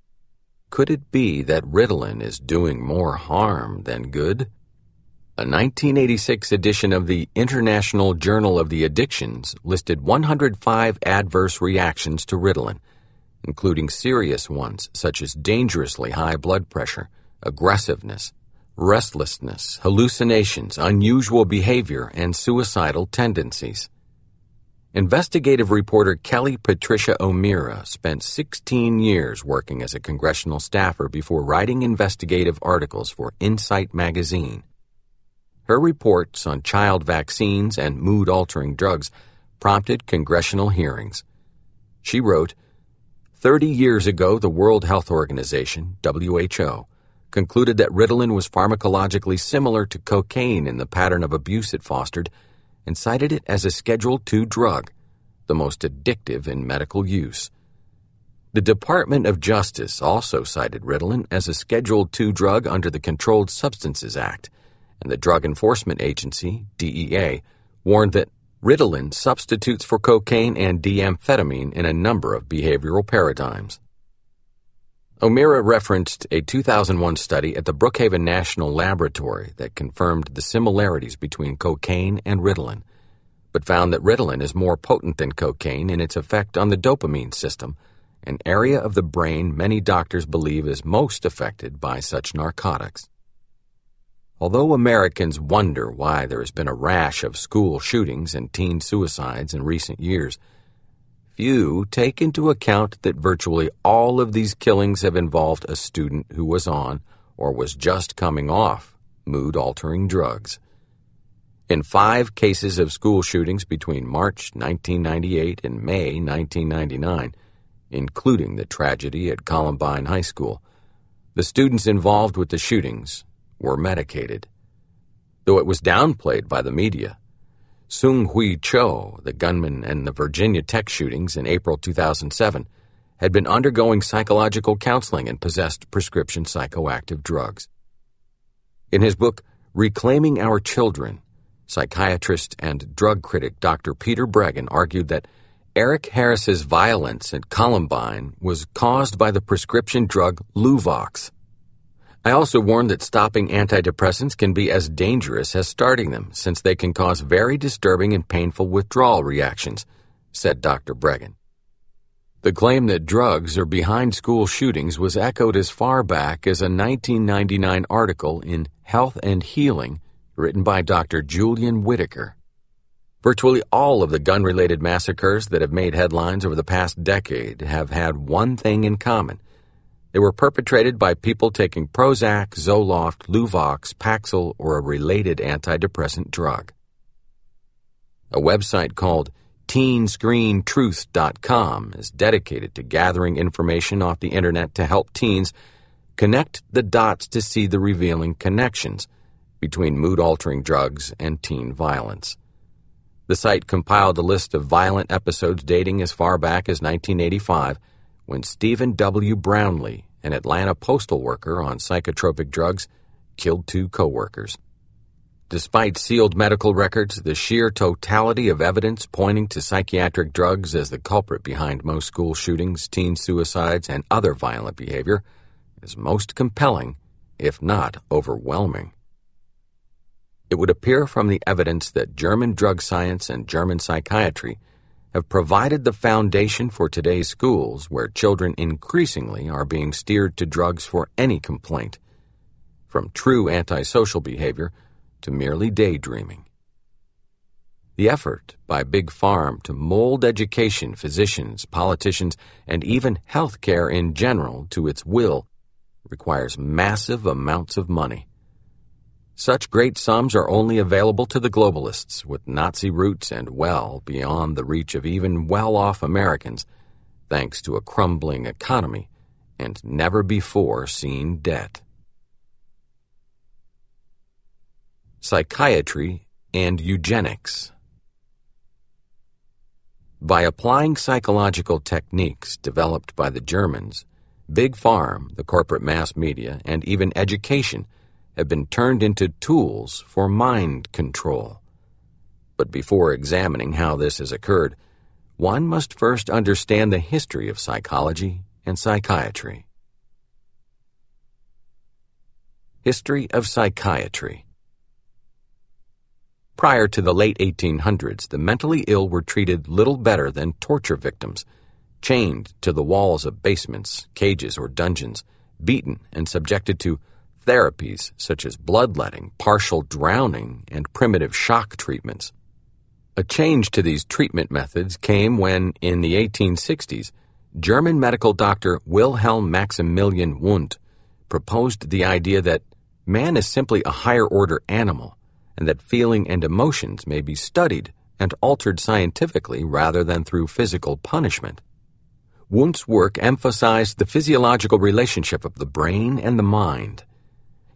Could it be that Ritalin is doing more harm than good? A 1986 edition of the International Journal of the Addictions listed 105 adverse reactions to Ritalin, including serious ones such as dangerously high blood pressure, aggressiveness, restlessness, hallucinations, unusual behavior, and suicidal tendencies. Investigative reporter Kelly Patricia O'Meara spent 16 years working as a congressional staffer before writing investigative articles for Insight magazine. Her reports on child vaccines and mood-altering drugs prompted congressional hearings. She wrote, 30 years ago, the World Health Organization, WHO, concluded that Ritalin was pharmacologically similar to cocaine in the pattern of abuse it fostered and cited it as a Schedule II drug, the most addictive in medical use. The Department of Justice also cited Ritalin as a Schedule II drug under the Controlled Substances Act, and the Drug Enforcement Agency, DEA, warned that Ritalin substitutes for cocaine and D-amphetamine in a number of behavioral paradigms. O'Meara referenced a 2001 study at the Brookhaven National Laboratory that confirmed the similarities between cocaine and Ritalin, but found that Ritalin is more potent than cocaine in its effect on the dopamine system, an area of the brain many doctors believe is most affected by such narcotics. Although Americans wonder why there has been a rash of school shootings and teen suicides in recent years, few take into account that virtually all of these killings have involved a student who was on, or was just coming off, mood-altering drugs. In 5 cases of school shootings between March 1998 and May 1999, including the tragedy at Columbine High School, the students involved with the shootings were medicated. Though it was downplayed by the media, Seung Hui Cho, the gunman in the Virginia Tech shootings in April 2007, had been undergoing psychological counseling and possessed prescription psychoactive drugs. In his book, Reclaiming Our Children, psychiatrist and drug critic Dr. Peter Breggin argued that Eric Harris's violence at Columbine was caused by the prescription drug Luvox. I also warned that stopping antidepressants can be as dangerous as starting them, since they can cause very disturbing and painful withdrawal reactions, said Dr. Breggin. The claim that drugs are behind school shootings was echoed as far back as a 1999 article in Health and Healing written by Dr. Julian Whitaker. Virtually all of the gun-related massacres that have made headlines over the past decade have had one thing in common. They were perpetrated by people taking Prozac, Zoloft, Luvox, Paxil, or a related antidepressant drug. A website called teenscreentruth.com is dedicated to gathering information off the internet to help teens connect the dots to see the revealing connections between mood-altering drugs and teen violence. The site compiled a list of violent episodes dating as far back as 1985, when Stephen W. Brownlee, an Atlanta postal worker on psychotropic drugs, killed 2 coworkers. Despite sealed medical records, the sheer totality of evidence pointing to psychiatric drugs as the culprit behind most school shootings, teen suicides, and other violent behavior is most compelling, if not overwhelming. It would appear from the evidence that German drug science and German psychiatry have provided the foundation for today's schools, where children increasingly are being steered to drugs for any complaint, from true antisocial behavior to merely daydreaming. The effort by Big Pharma to mold education, physicians, politicians, and even healthcare in general to its will requires massive amounts of money. Such great sums are only available to the globalists with Nazi roots and well beyond the reach of even well-off Americans, thanks to a crumbling economy and never-before-seen debt. Psychiatry and eugenics. By applying psychological techniques developed by the Germans, Big Pharma, the corporate mass media, and even education have been turned into tools for mind control. But before examining how this has occurred, one must first understand the history of psychology and psychiatry. History of psychiatry. Prior to the late 1800s, the mentally ill were treated little better than torture victims, chained to the walls of basements, cages, or dungeons, beaten and subjected to therapies such as bloodletting, partial drowning, and primitive shock treatments. A change to these treatment methods came when, in the 1860s, German medical doctor Wilhelm Maximilian Wundt proposed the idea that man is simply a higher-order animal, and that feeling and emotions may be studied and altered scientifically rather than through physical punishment. Wundt's work emphasized the physiological relationship of the brain and the mind,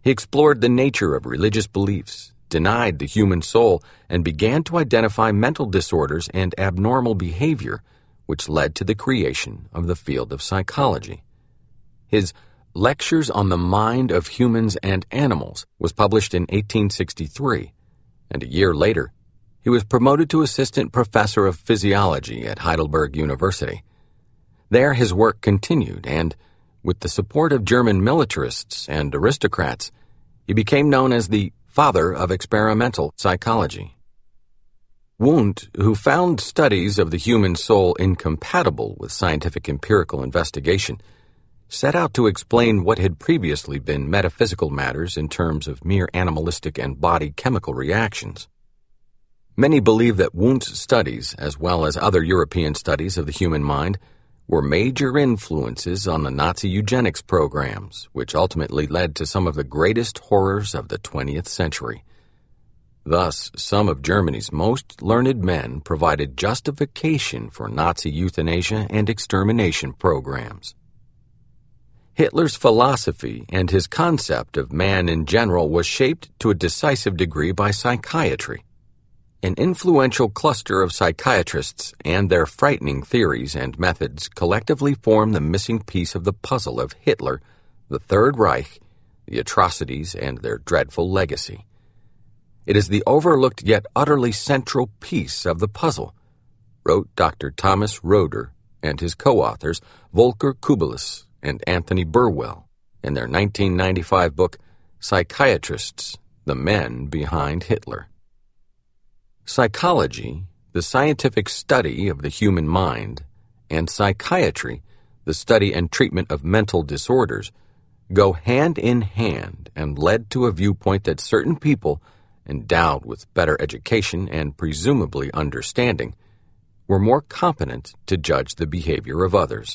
He explored the nature of religious beliefs, denied the human soul, and began to identify mental disorders and abnormal behavior, which led to the creation of the field of psychology. His Lectures on the Mind of Humans and Animals was published in 1863, and a year later, he was promoted to assistant professor of physiology at Heidelberg University. There his work continued, and, with the support of German militarists and aristocrats, he became known as the father of experimental psychology. Wundt, who found studies of the human soul incompatible with scientific empirical investigation, set out to explain what had previously been metaphysical matters in terms of mere animalistic and body chemical reactions. Many believe that Wundt's studies, as well as other European studies of the human mind, were major influences on the Nazi eugenics programs, which ultimately led to some of the greatest horrors of the 20th century. Thus, some of Germany's most learned men provided justification for Nazi euthanasia and extermination programs. Hitler's philosophy and his concept of man in general was shaped to a decisive degree by psychiatry. An influential cluster of psychiatrists and their frightening theories and methods collectively form the missing piece of the puzzle of Hitler, the Third Reich, the atrocities, and their dreadful legacy. It is the overlooked yet utterly central piece of the puzzle, wrote Dr. Thomas Roeder and his co-authors Volker Kubelis and Anthony Burwell in their 1995 book, Psychiatrists, the Men Behind Hitler. Psychology, the scientific study of the human mind, and psychiatry, the study and treatment of mental disorders, go hand in hand and led to a viewpoint that certain people, endowed with better education and presumably understanding, were more competent to judge the behavior of others.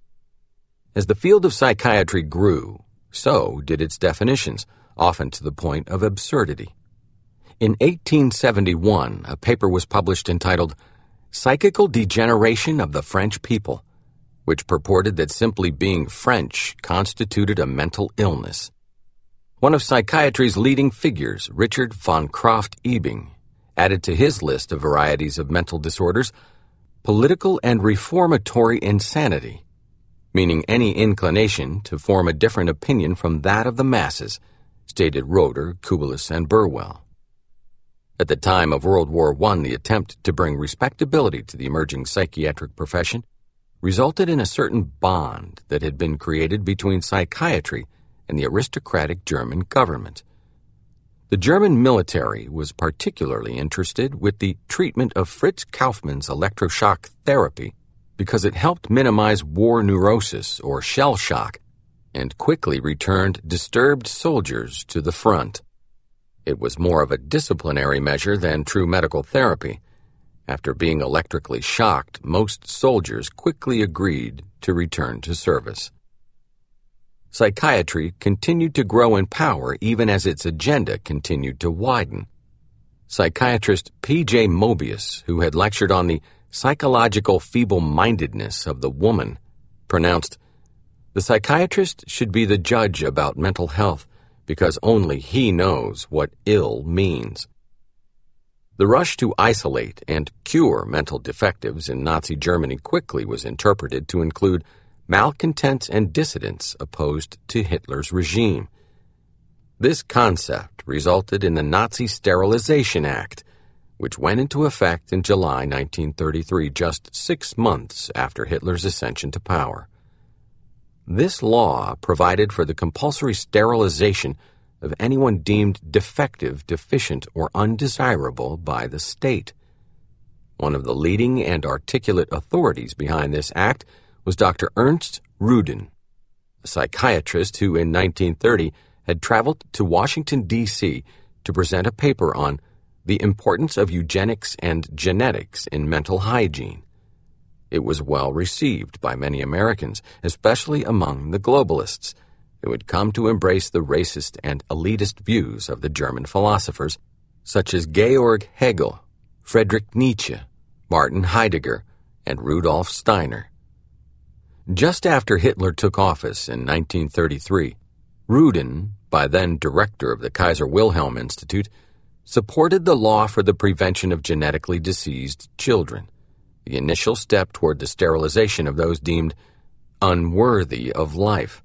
As the field of psychiatry grew, so did its definitions, often to the point of absurdity. In 1871, a paper was published entitled Psychical Degeneration of the French People, which purported that simply being French constituted a mental illness. One of psychiatry's leading figures, Richard von Krafft-Ebing, added to his list of varieties of mental disorders political and reformatory insanity, meaning any inclination to form a different opinion from that of the masses, stated Roeder, Kubelis, and Burwell. At the time of World War I, the attempt to bring respectability to the emerging psychiatric profession resulted in a certain bond that had been created between psychiatry and the aristocratic German government. The German military was particularly interested with the treatment of Fritz Kaufmann's electroshock therapy because it helped minimize war neurosis or shell shock and quickly returned disturbed soldiers to the front. It was more of a disciplinary measure than true medical therapy. After being electrically shocked, most soldiers quickly agreed to return to service. Psychiatry continued to grow in power even as its agenda continued to widen. Psychiatrist P.J. Mobius, who had lectured on the psychological feeble-mindedness of the woman, pronounced, "The psychiatrist should be the judge about mental health because only he knows what ill means." The rush to isolate and cure mental defectives in Nazi Germany quickly was interpreted to include malcontents and dissidents opposed to Hitler's regime. This concept resulted in the Nazi Sterilization Act, which went into effect in July 1933, just 6 months after Hitler's ascension to power. This law provided for the compulsory sterilization of anyone deemed defective, deficient, or undesirable by the state. One of the leading and articulate authorities behind this act was Dr. Ernst Rudin, a psychiatrist who in 1930 had traveled to Washington, D.C. to present a paper on the importance of eugenics and genetics in mental hygiene. It was well received by many Americans, especially among the globalists, who had come to embrace the racist and elitist views of the German philosophers, such as Georg Hegel, Friedrich Nietzsche, Martin Heidegger, and Rudolf Steiner. Just after Hitler took office in 1933, Rudin, by then director of the Kaiser Wilhelm Institute, supported the law for the prevention of genetically diseased children, the initial step toward the sterilization of those deemed unworthy of life.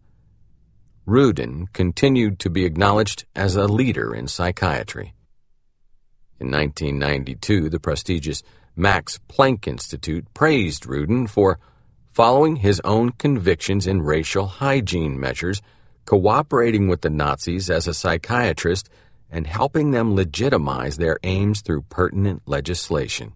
Rudin continued to be acknowledged as a leader in psychiatry. In 1992, the prestigious Max Planck Institute praised Rudin for following his own convictions in racial hygiene measures, cooperating with the Nazis as a psychiatrist, and helping them legitimize their aims through pertinent legislation.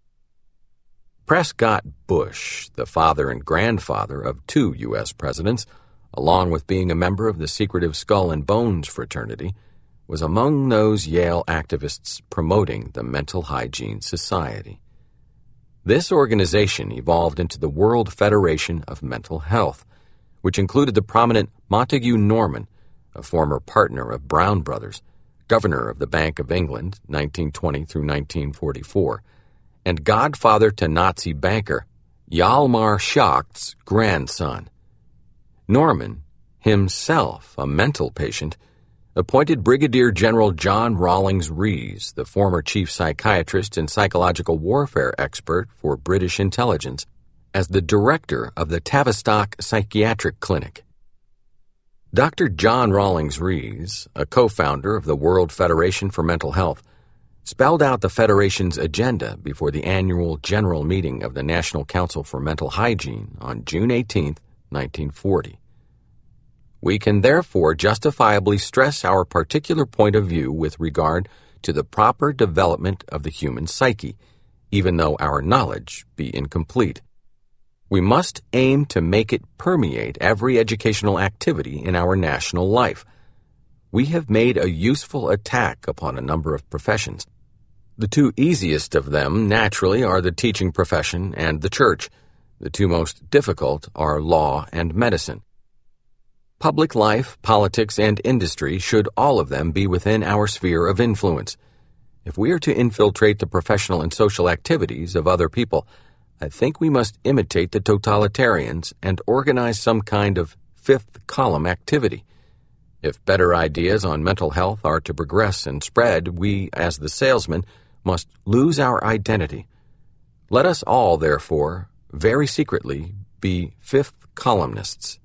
Prescott Bush, the father and grandfather of 2 U.S. presidents, along with being a member of the secretive Skull and Bones fraternity, was among those Yale activists promoting the Mental Hygiene Society. This organization evolved into the World Federation of Mental Health, which included the prominent Montague Norman, a former partner of Brown Brothers, governor of the Bank of England, 1920 through 1944, and godfather to Nazi banker Hjalmar Schacht's grandson. Norman, himself a mental patient, appointed Brigadier General John Rawlings Rees, the former chief psychiatrist and psychological warfare expert for British intelligence, as the director of the Tavistock Psychiatric Clinic. Dr. John Rawlings Rees, a co-founder of the World Federation for Mental Health, spelled out the Federation's agenda before the annual general meeting of the National Council for Mental Hygiene on June 18, 1940. We can therefore justifiably stress our particular point of view with regard to the proper development of the human psyche, even though our knowledge be incomplete. We must aim to make it permeate every educational activity in our national life. We have made a useful attack upon a number of professions. The 2 easiest of them, naturally, are the teaching profession and the church. The 2 most difficult are law and medicine. Public life, politics, and industry should all of them be within our sphere of influence. If we are to infiltrate the professional and social activities of other people, I think we must imitate the totalitarians and organize some kind of fifth column activity. If better ideas on mental health are to progress and spread, we, as the salesmen, must lose our identity. Let us all, therefore, very secretly, be fifth columnists.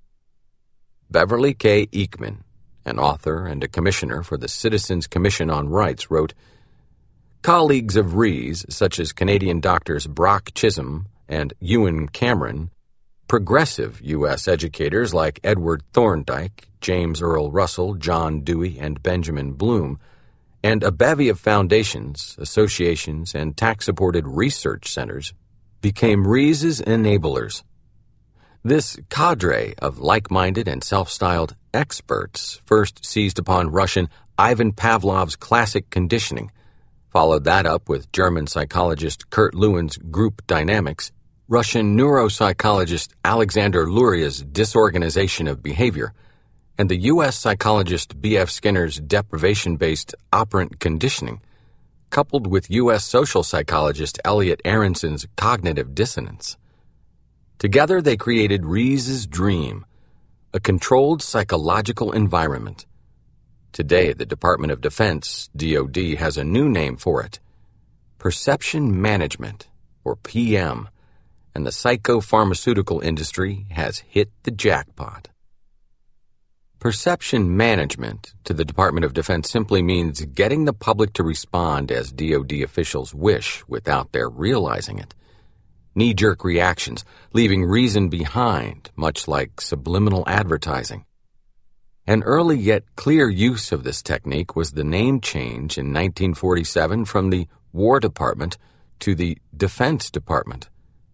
Beverly K. Eekman, an author and a commissioner for the Citizens Commission on Rights, wrote, "Colleagues of Rees, such as Canadian doctors Brock Chisholm and Ewan Cameron, progressive U.S. educators like Edward Thorndike, James Earl Russell, John Dewey, and Benjamin Bloom, and a bevy of foundations, associations, and tax-supported research centers became Rees's enablers. This cadre of like-minded and self-styled experts first seized upon Russian Ivan Pavlov's classic conditioning, followed that up with German psychologist Kurt Lewin's group dynamics, Russian neuropsychologist Alexander Luria's disorganization of behavior, and the U.S. psychologist B.F. Skinner's deprivation-based operant conditioning, coupled with U.S. social psychologist Elliot Aronson's cognitive dissonance. Together they created Rees's dream, a controlled psychological environment. Today, the Department of Defense, DoD, has a new name for it, Perception Management, or PM, and the psychopharmaceutical industry has hit the jackpot. Perception management to the Department of Defense simply means getting the public to respond as DoD officials wish without their realizing it. Knee-jerk reactions, leaving reason behind, much like subliminal advertising. An early yet clear use of this technique was the name change in 1947 from the War Department to the Defense Department.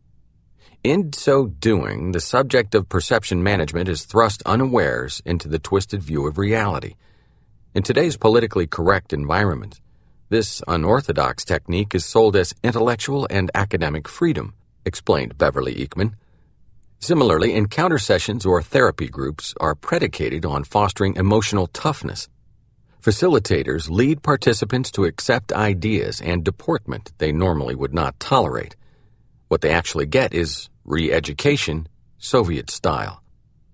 In so doing, the subject of perception management is thrust unawares into the twisted view of reality. In today's politically correct environment, this unorthodox technique is sold as intellectual and academic freedom, explained Beverly Eekman. Similarly, encounter sessions or therapy groups are predicated on fostering emotional toughness. Facilitators lead participants to accept ideas and deportment they normally would not tolerate. What they actually get is re-education, Soviet style.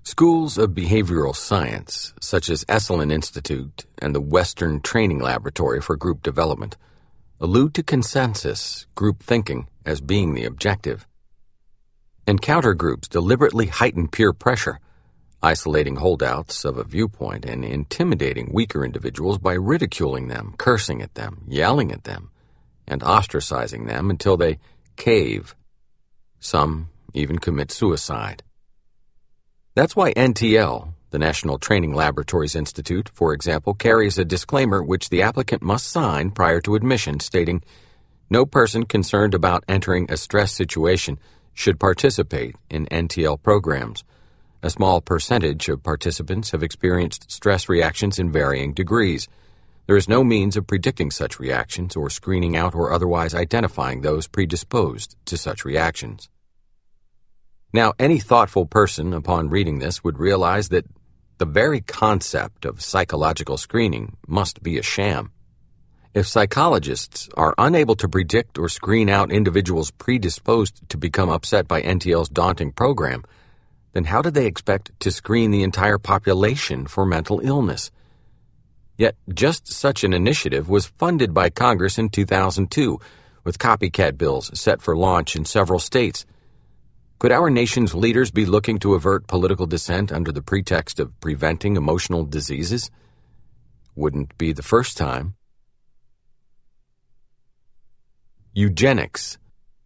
Schools of behavioral science, such as Esalen Institute and the Western Training Laboratory for Group Development, allude to consensus, group thinking, as being the objective. Encounter groups deliberately heighten peer pressure, isolating holdouts of a viewpoint and intimidating weaker individuals by ridiculing them, cursing at them, yelling at them, and ostracizing them until they cave. Some even commit suicide. That's why NTL, the National Training Laboratories Institute, for example, carries a disclaimer which the applicant must sign prior to admission stating, "No person concerned about entering a stress situation should participate in NTL programs. A small percentage of participants have experienced stress reactions in varying degrees. There is no means of predicting such reactions or screening out or otherwise identifying those predisposed to such reactions." Now, any thoughtful person upon reading this would realize that the very concept of psychological screening must be a sham. If psychologists are unable to predict or screen out individuals predisposed to become upset by NTL's daunting program, then how do they expect to screen the entire population for mental illness? Yet just such an initiative was funded by Congress in 2002, with copycat bills set for launch in several states. Could our nation's leaders be looking to avert political dissent under the pretext of preventing emotional diseases? Wouldn't be the first time. Eugenics.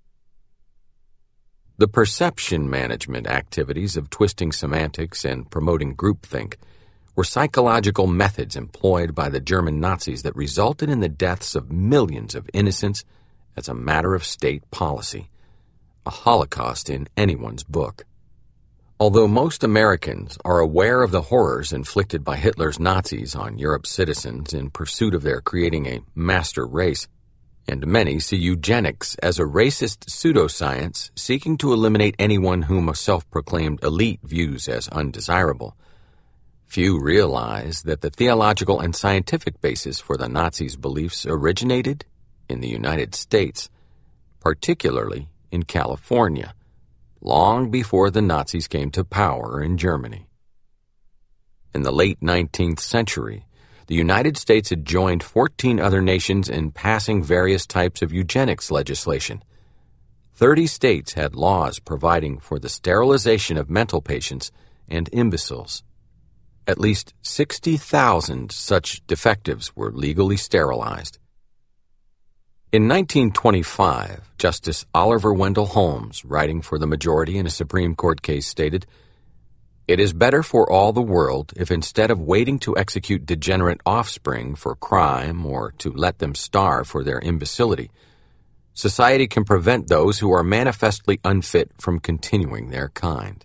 The perception management activities of twisting semantics and promoting groupthink were psychological methods employed by the German Nazis that resulted in the deaths of millions of innocents as a matter of state policy. A holocaust in anyone's book. Although most Americans are aware of the horrors inflicted by Hitler's Nazis on Europe's citizens in pursuit of their creating a master race, and many see eugenics as a racist pseudoscience seeking to eliminate anyone whom a self-proclaimed elite views as undesirable, few realize that the theological and scientific basis for the Nazis' beliefs originated in the United States, particularly in California, long before the Nazis came to power in Germany. In the late 19th century, the United States had joined 14 other nations in passing various types of eugenics legislation. 30 states had laws providing for the sterilization of mental patients and imbeciles. At least 60,000 such defectives were legally sterilized. In 1925, Justice Oliver Wendell Holmes, writing for the majority in a Supreme Court case, stated, "It is better for all the world if instead of waiting to execute degenerate offspring for crime or to let them starve for their imbecility, society can prevent those who are manifestly unfit from continuing their kind."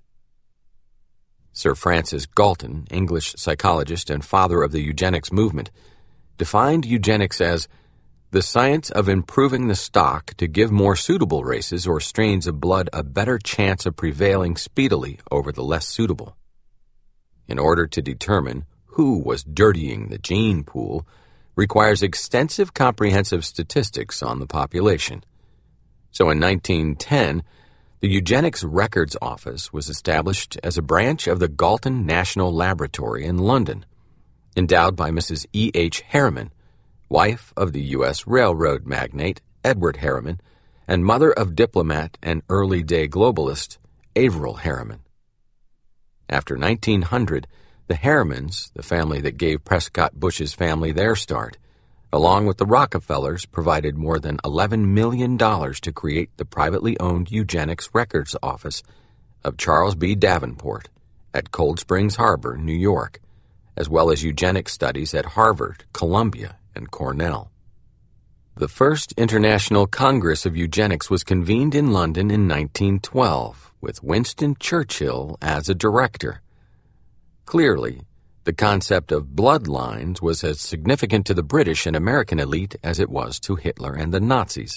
Sir Francis Galton, English psychologist and father of the eugenics movement, defined eugenics as the science of improving the stock to give more suitable races or strains of blood a better chance of prevailing speedily over the less suitable. In order to determine who was dirtying the gene pool requires extensive comprehensive statistics on the population. So in 1910, the Eugenics Records Office was established as a branch of the Galton National Laboratory in London, endowed by Mrs. E. H. Harriman, wife of the U.S. railroad magnate Edward Harriman, and mother of diplomat and early-day globalist Averell Harriman. After 1900, the Harrimans, the family that gave Prescott Bush's family their start, along with the Rockefellers, provided more than $11 million to create the privately owned Eugenics Records Office of Charles B. Davenport at Cold Springs Harbor, New York, as well as eugenics studies at Harvard, Columbia, and Cornell. The first International Congress of Eugenics was convened in London in 1912, with Winston Churchill as a director. Clearly, the concept of bloodlines was as significant to the British and American elite as it was to Hitler and the Nazis.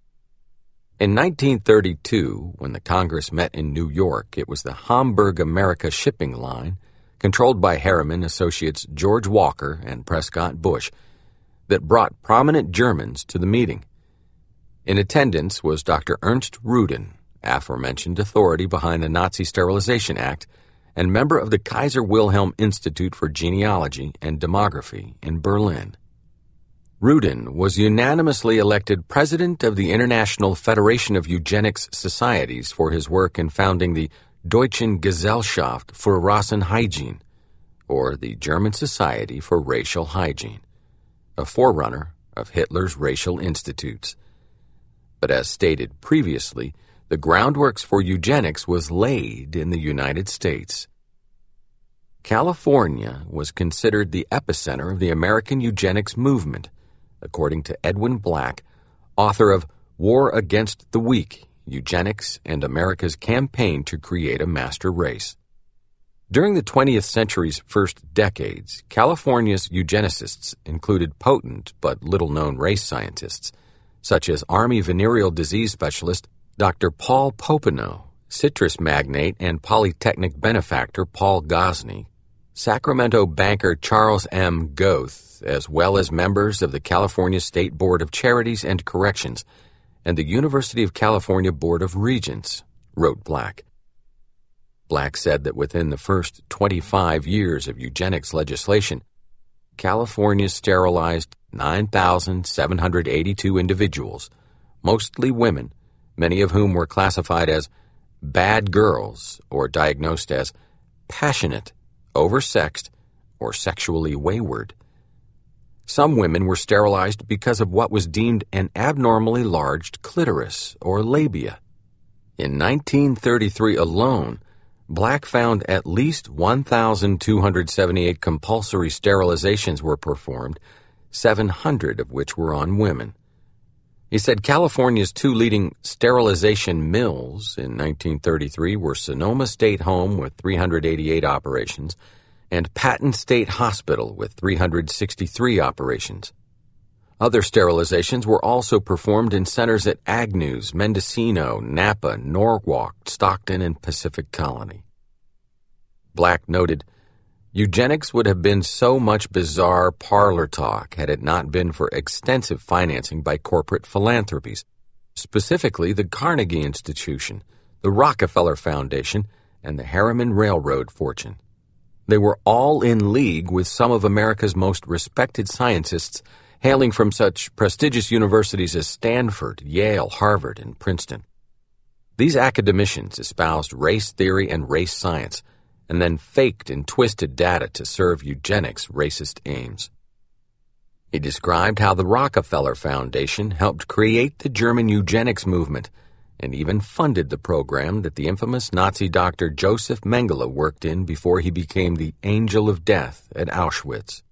In 1932, when the Congress met in New York, it was the Hamburg America shipping line, controlled by Harriman associates George Walker and Prescott Bush, that brought prominent Germans to the meeting. In attendance was Dr. Ernst Rudin, aforementioned authority behind the Nazi Sterilization Act, and member of the Kaiser Wilhelm Institute for Genealogy and Demography in Berlin. Rudin was unanimously elected president of the International Federation of Eugenics Societies for his work in founding the Deutschen Gesellschaft für Rassenhygiene, or the German Society for Racial Hygiene, a forerunner of Hitler's racial institutes. But as stated previously, the groundworks for eugenics was laid in the United States. California was considered the epicenter of the American eugenics movement, according to Edwin Black, author of War Against the Weak, Eugenics and America's Campaign to Create a Master Race. During the 20th century's first decades, California's eugenicists included potent but little-known race scientists, such as Army venereal disease specialist Dr. Paul Popenoe, citrus magnate and Polytechnic benefactor Paul Gosney, Sacramento banker Charles M. Goeth, as well as members of the California State Board of Charities and Corrections and the University of California Board of Regents, wrote Black. Black said that within the first 25 years of eugenics legislation, California sterilized 9,782 individuals, mostly women, many of whom were classified as bad girls or diagnosed as passionate, oversexed, or sexually wayward. Some women were sterilized because of what was deemed an abnormally large clitoris or labia. In 1933 alone, Black found at least 1,278 compulsory sterilizations were performed, 700 of which were on women. He said California's two leading sterilization mills in 1933 were Sonoma State Home with 388 operations and Patton State Hospital with 363 operations. Other sterilizations were also performed in centers at Agnews, Mendocino, Napa, Norwalk, Stockton, and Pacific Colony. Black noted, eugenics would have been so much bizarre parlor talk had it not been for extensive financing by corporate philanthropies, specifically the Carnegie Institution, the Rockefeller Foundation, and the Harriman Railroad fortune. They were all in league with some of America's most respected scientists, hailing from such prestigious universities as Stanford, Yale, Harvard, and Princeton. These academicians espoused race theory and race science, and then faked and twisted data to serve eugenics' racist aims. He described how the Rockefeller Foundation helped create the German eugenics movement and even funded the program that the infamous Nazi doctor Joseph Mengele worked in before he became the Angel of Death at Auschwitz.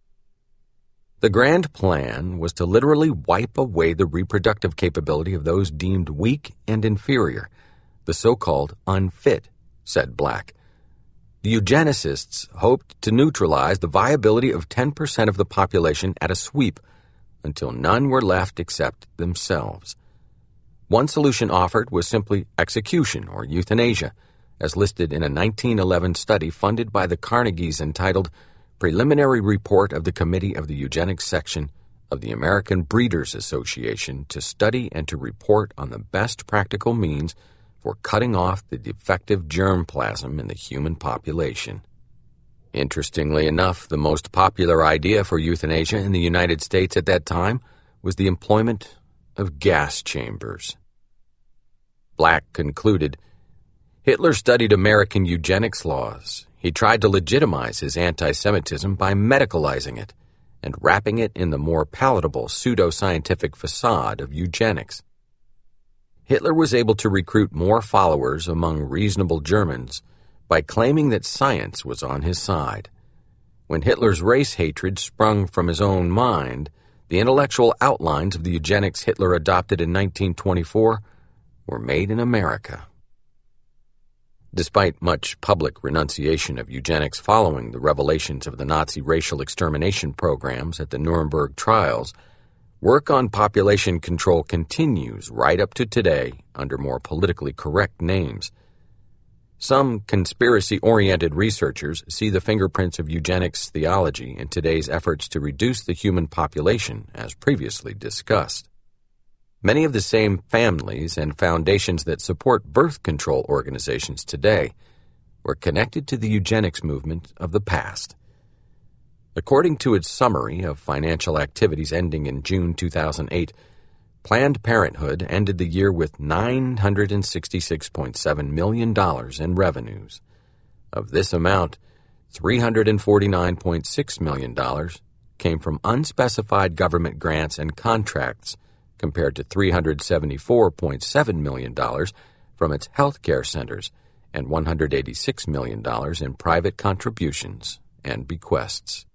The grand plan was to literally wipe away the reproductive capability of those deemed weak and inferior, the so-called unfit, said Black. The eugenicists hoped to neutralize the viability of 10% of the population at a sweep until none were left except themselves. One solution offered was simply execution or euthanasia, as listed in a 1911 study funded by the Carnegies entitled Preliminary Report of the Committee of the Eugenics Section of the American Breeders Association to study and to report on the best practical means for cutting off the defective germplasm in the human population. Interestingly enough, the most popular idea for euthanasia in the United States at that time was the employment of gas chambers. Black concluded, Hitler studied American eugenics laws. He tried to legitimize his anti-Semitism by medicalizing it and wrapping it in the more palatable pseudo-scientific facade of eugenics. Hitler was able to recruit more followers among reasonable Germans by claiming that science was on his side. When Hitler's race hatred sprung from his own mind, the intellectual outlines of the eugenics Hitler adopted in 1924 were made in America. Despite much public renunciation of eugenics following the revelations of the Nazi racial extermination programs at the Nuremberg trials, work on population control continues right up to today under more politically correct names. Some conspiracy-oriented researchers see the fingerprints of eugenics theology in today's efforts to reduce the human population, as previously discussed. Many of the same families and foundations that support birth control organizations today were connected to the eugenics movement of the past. According to its summary of financial activities ending in June 2008, Planned Parenthood ended the year with $966.7 million in revenues. Of this amount, $349.6 million came from unspecified government grants and contracts, compared to $374.7 million from its health care centers and $186 million in private contributions and bequests.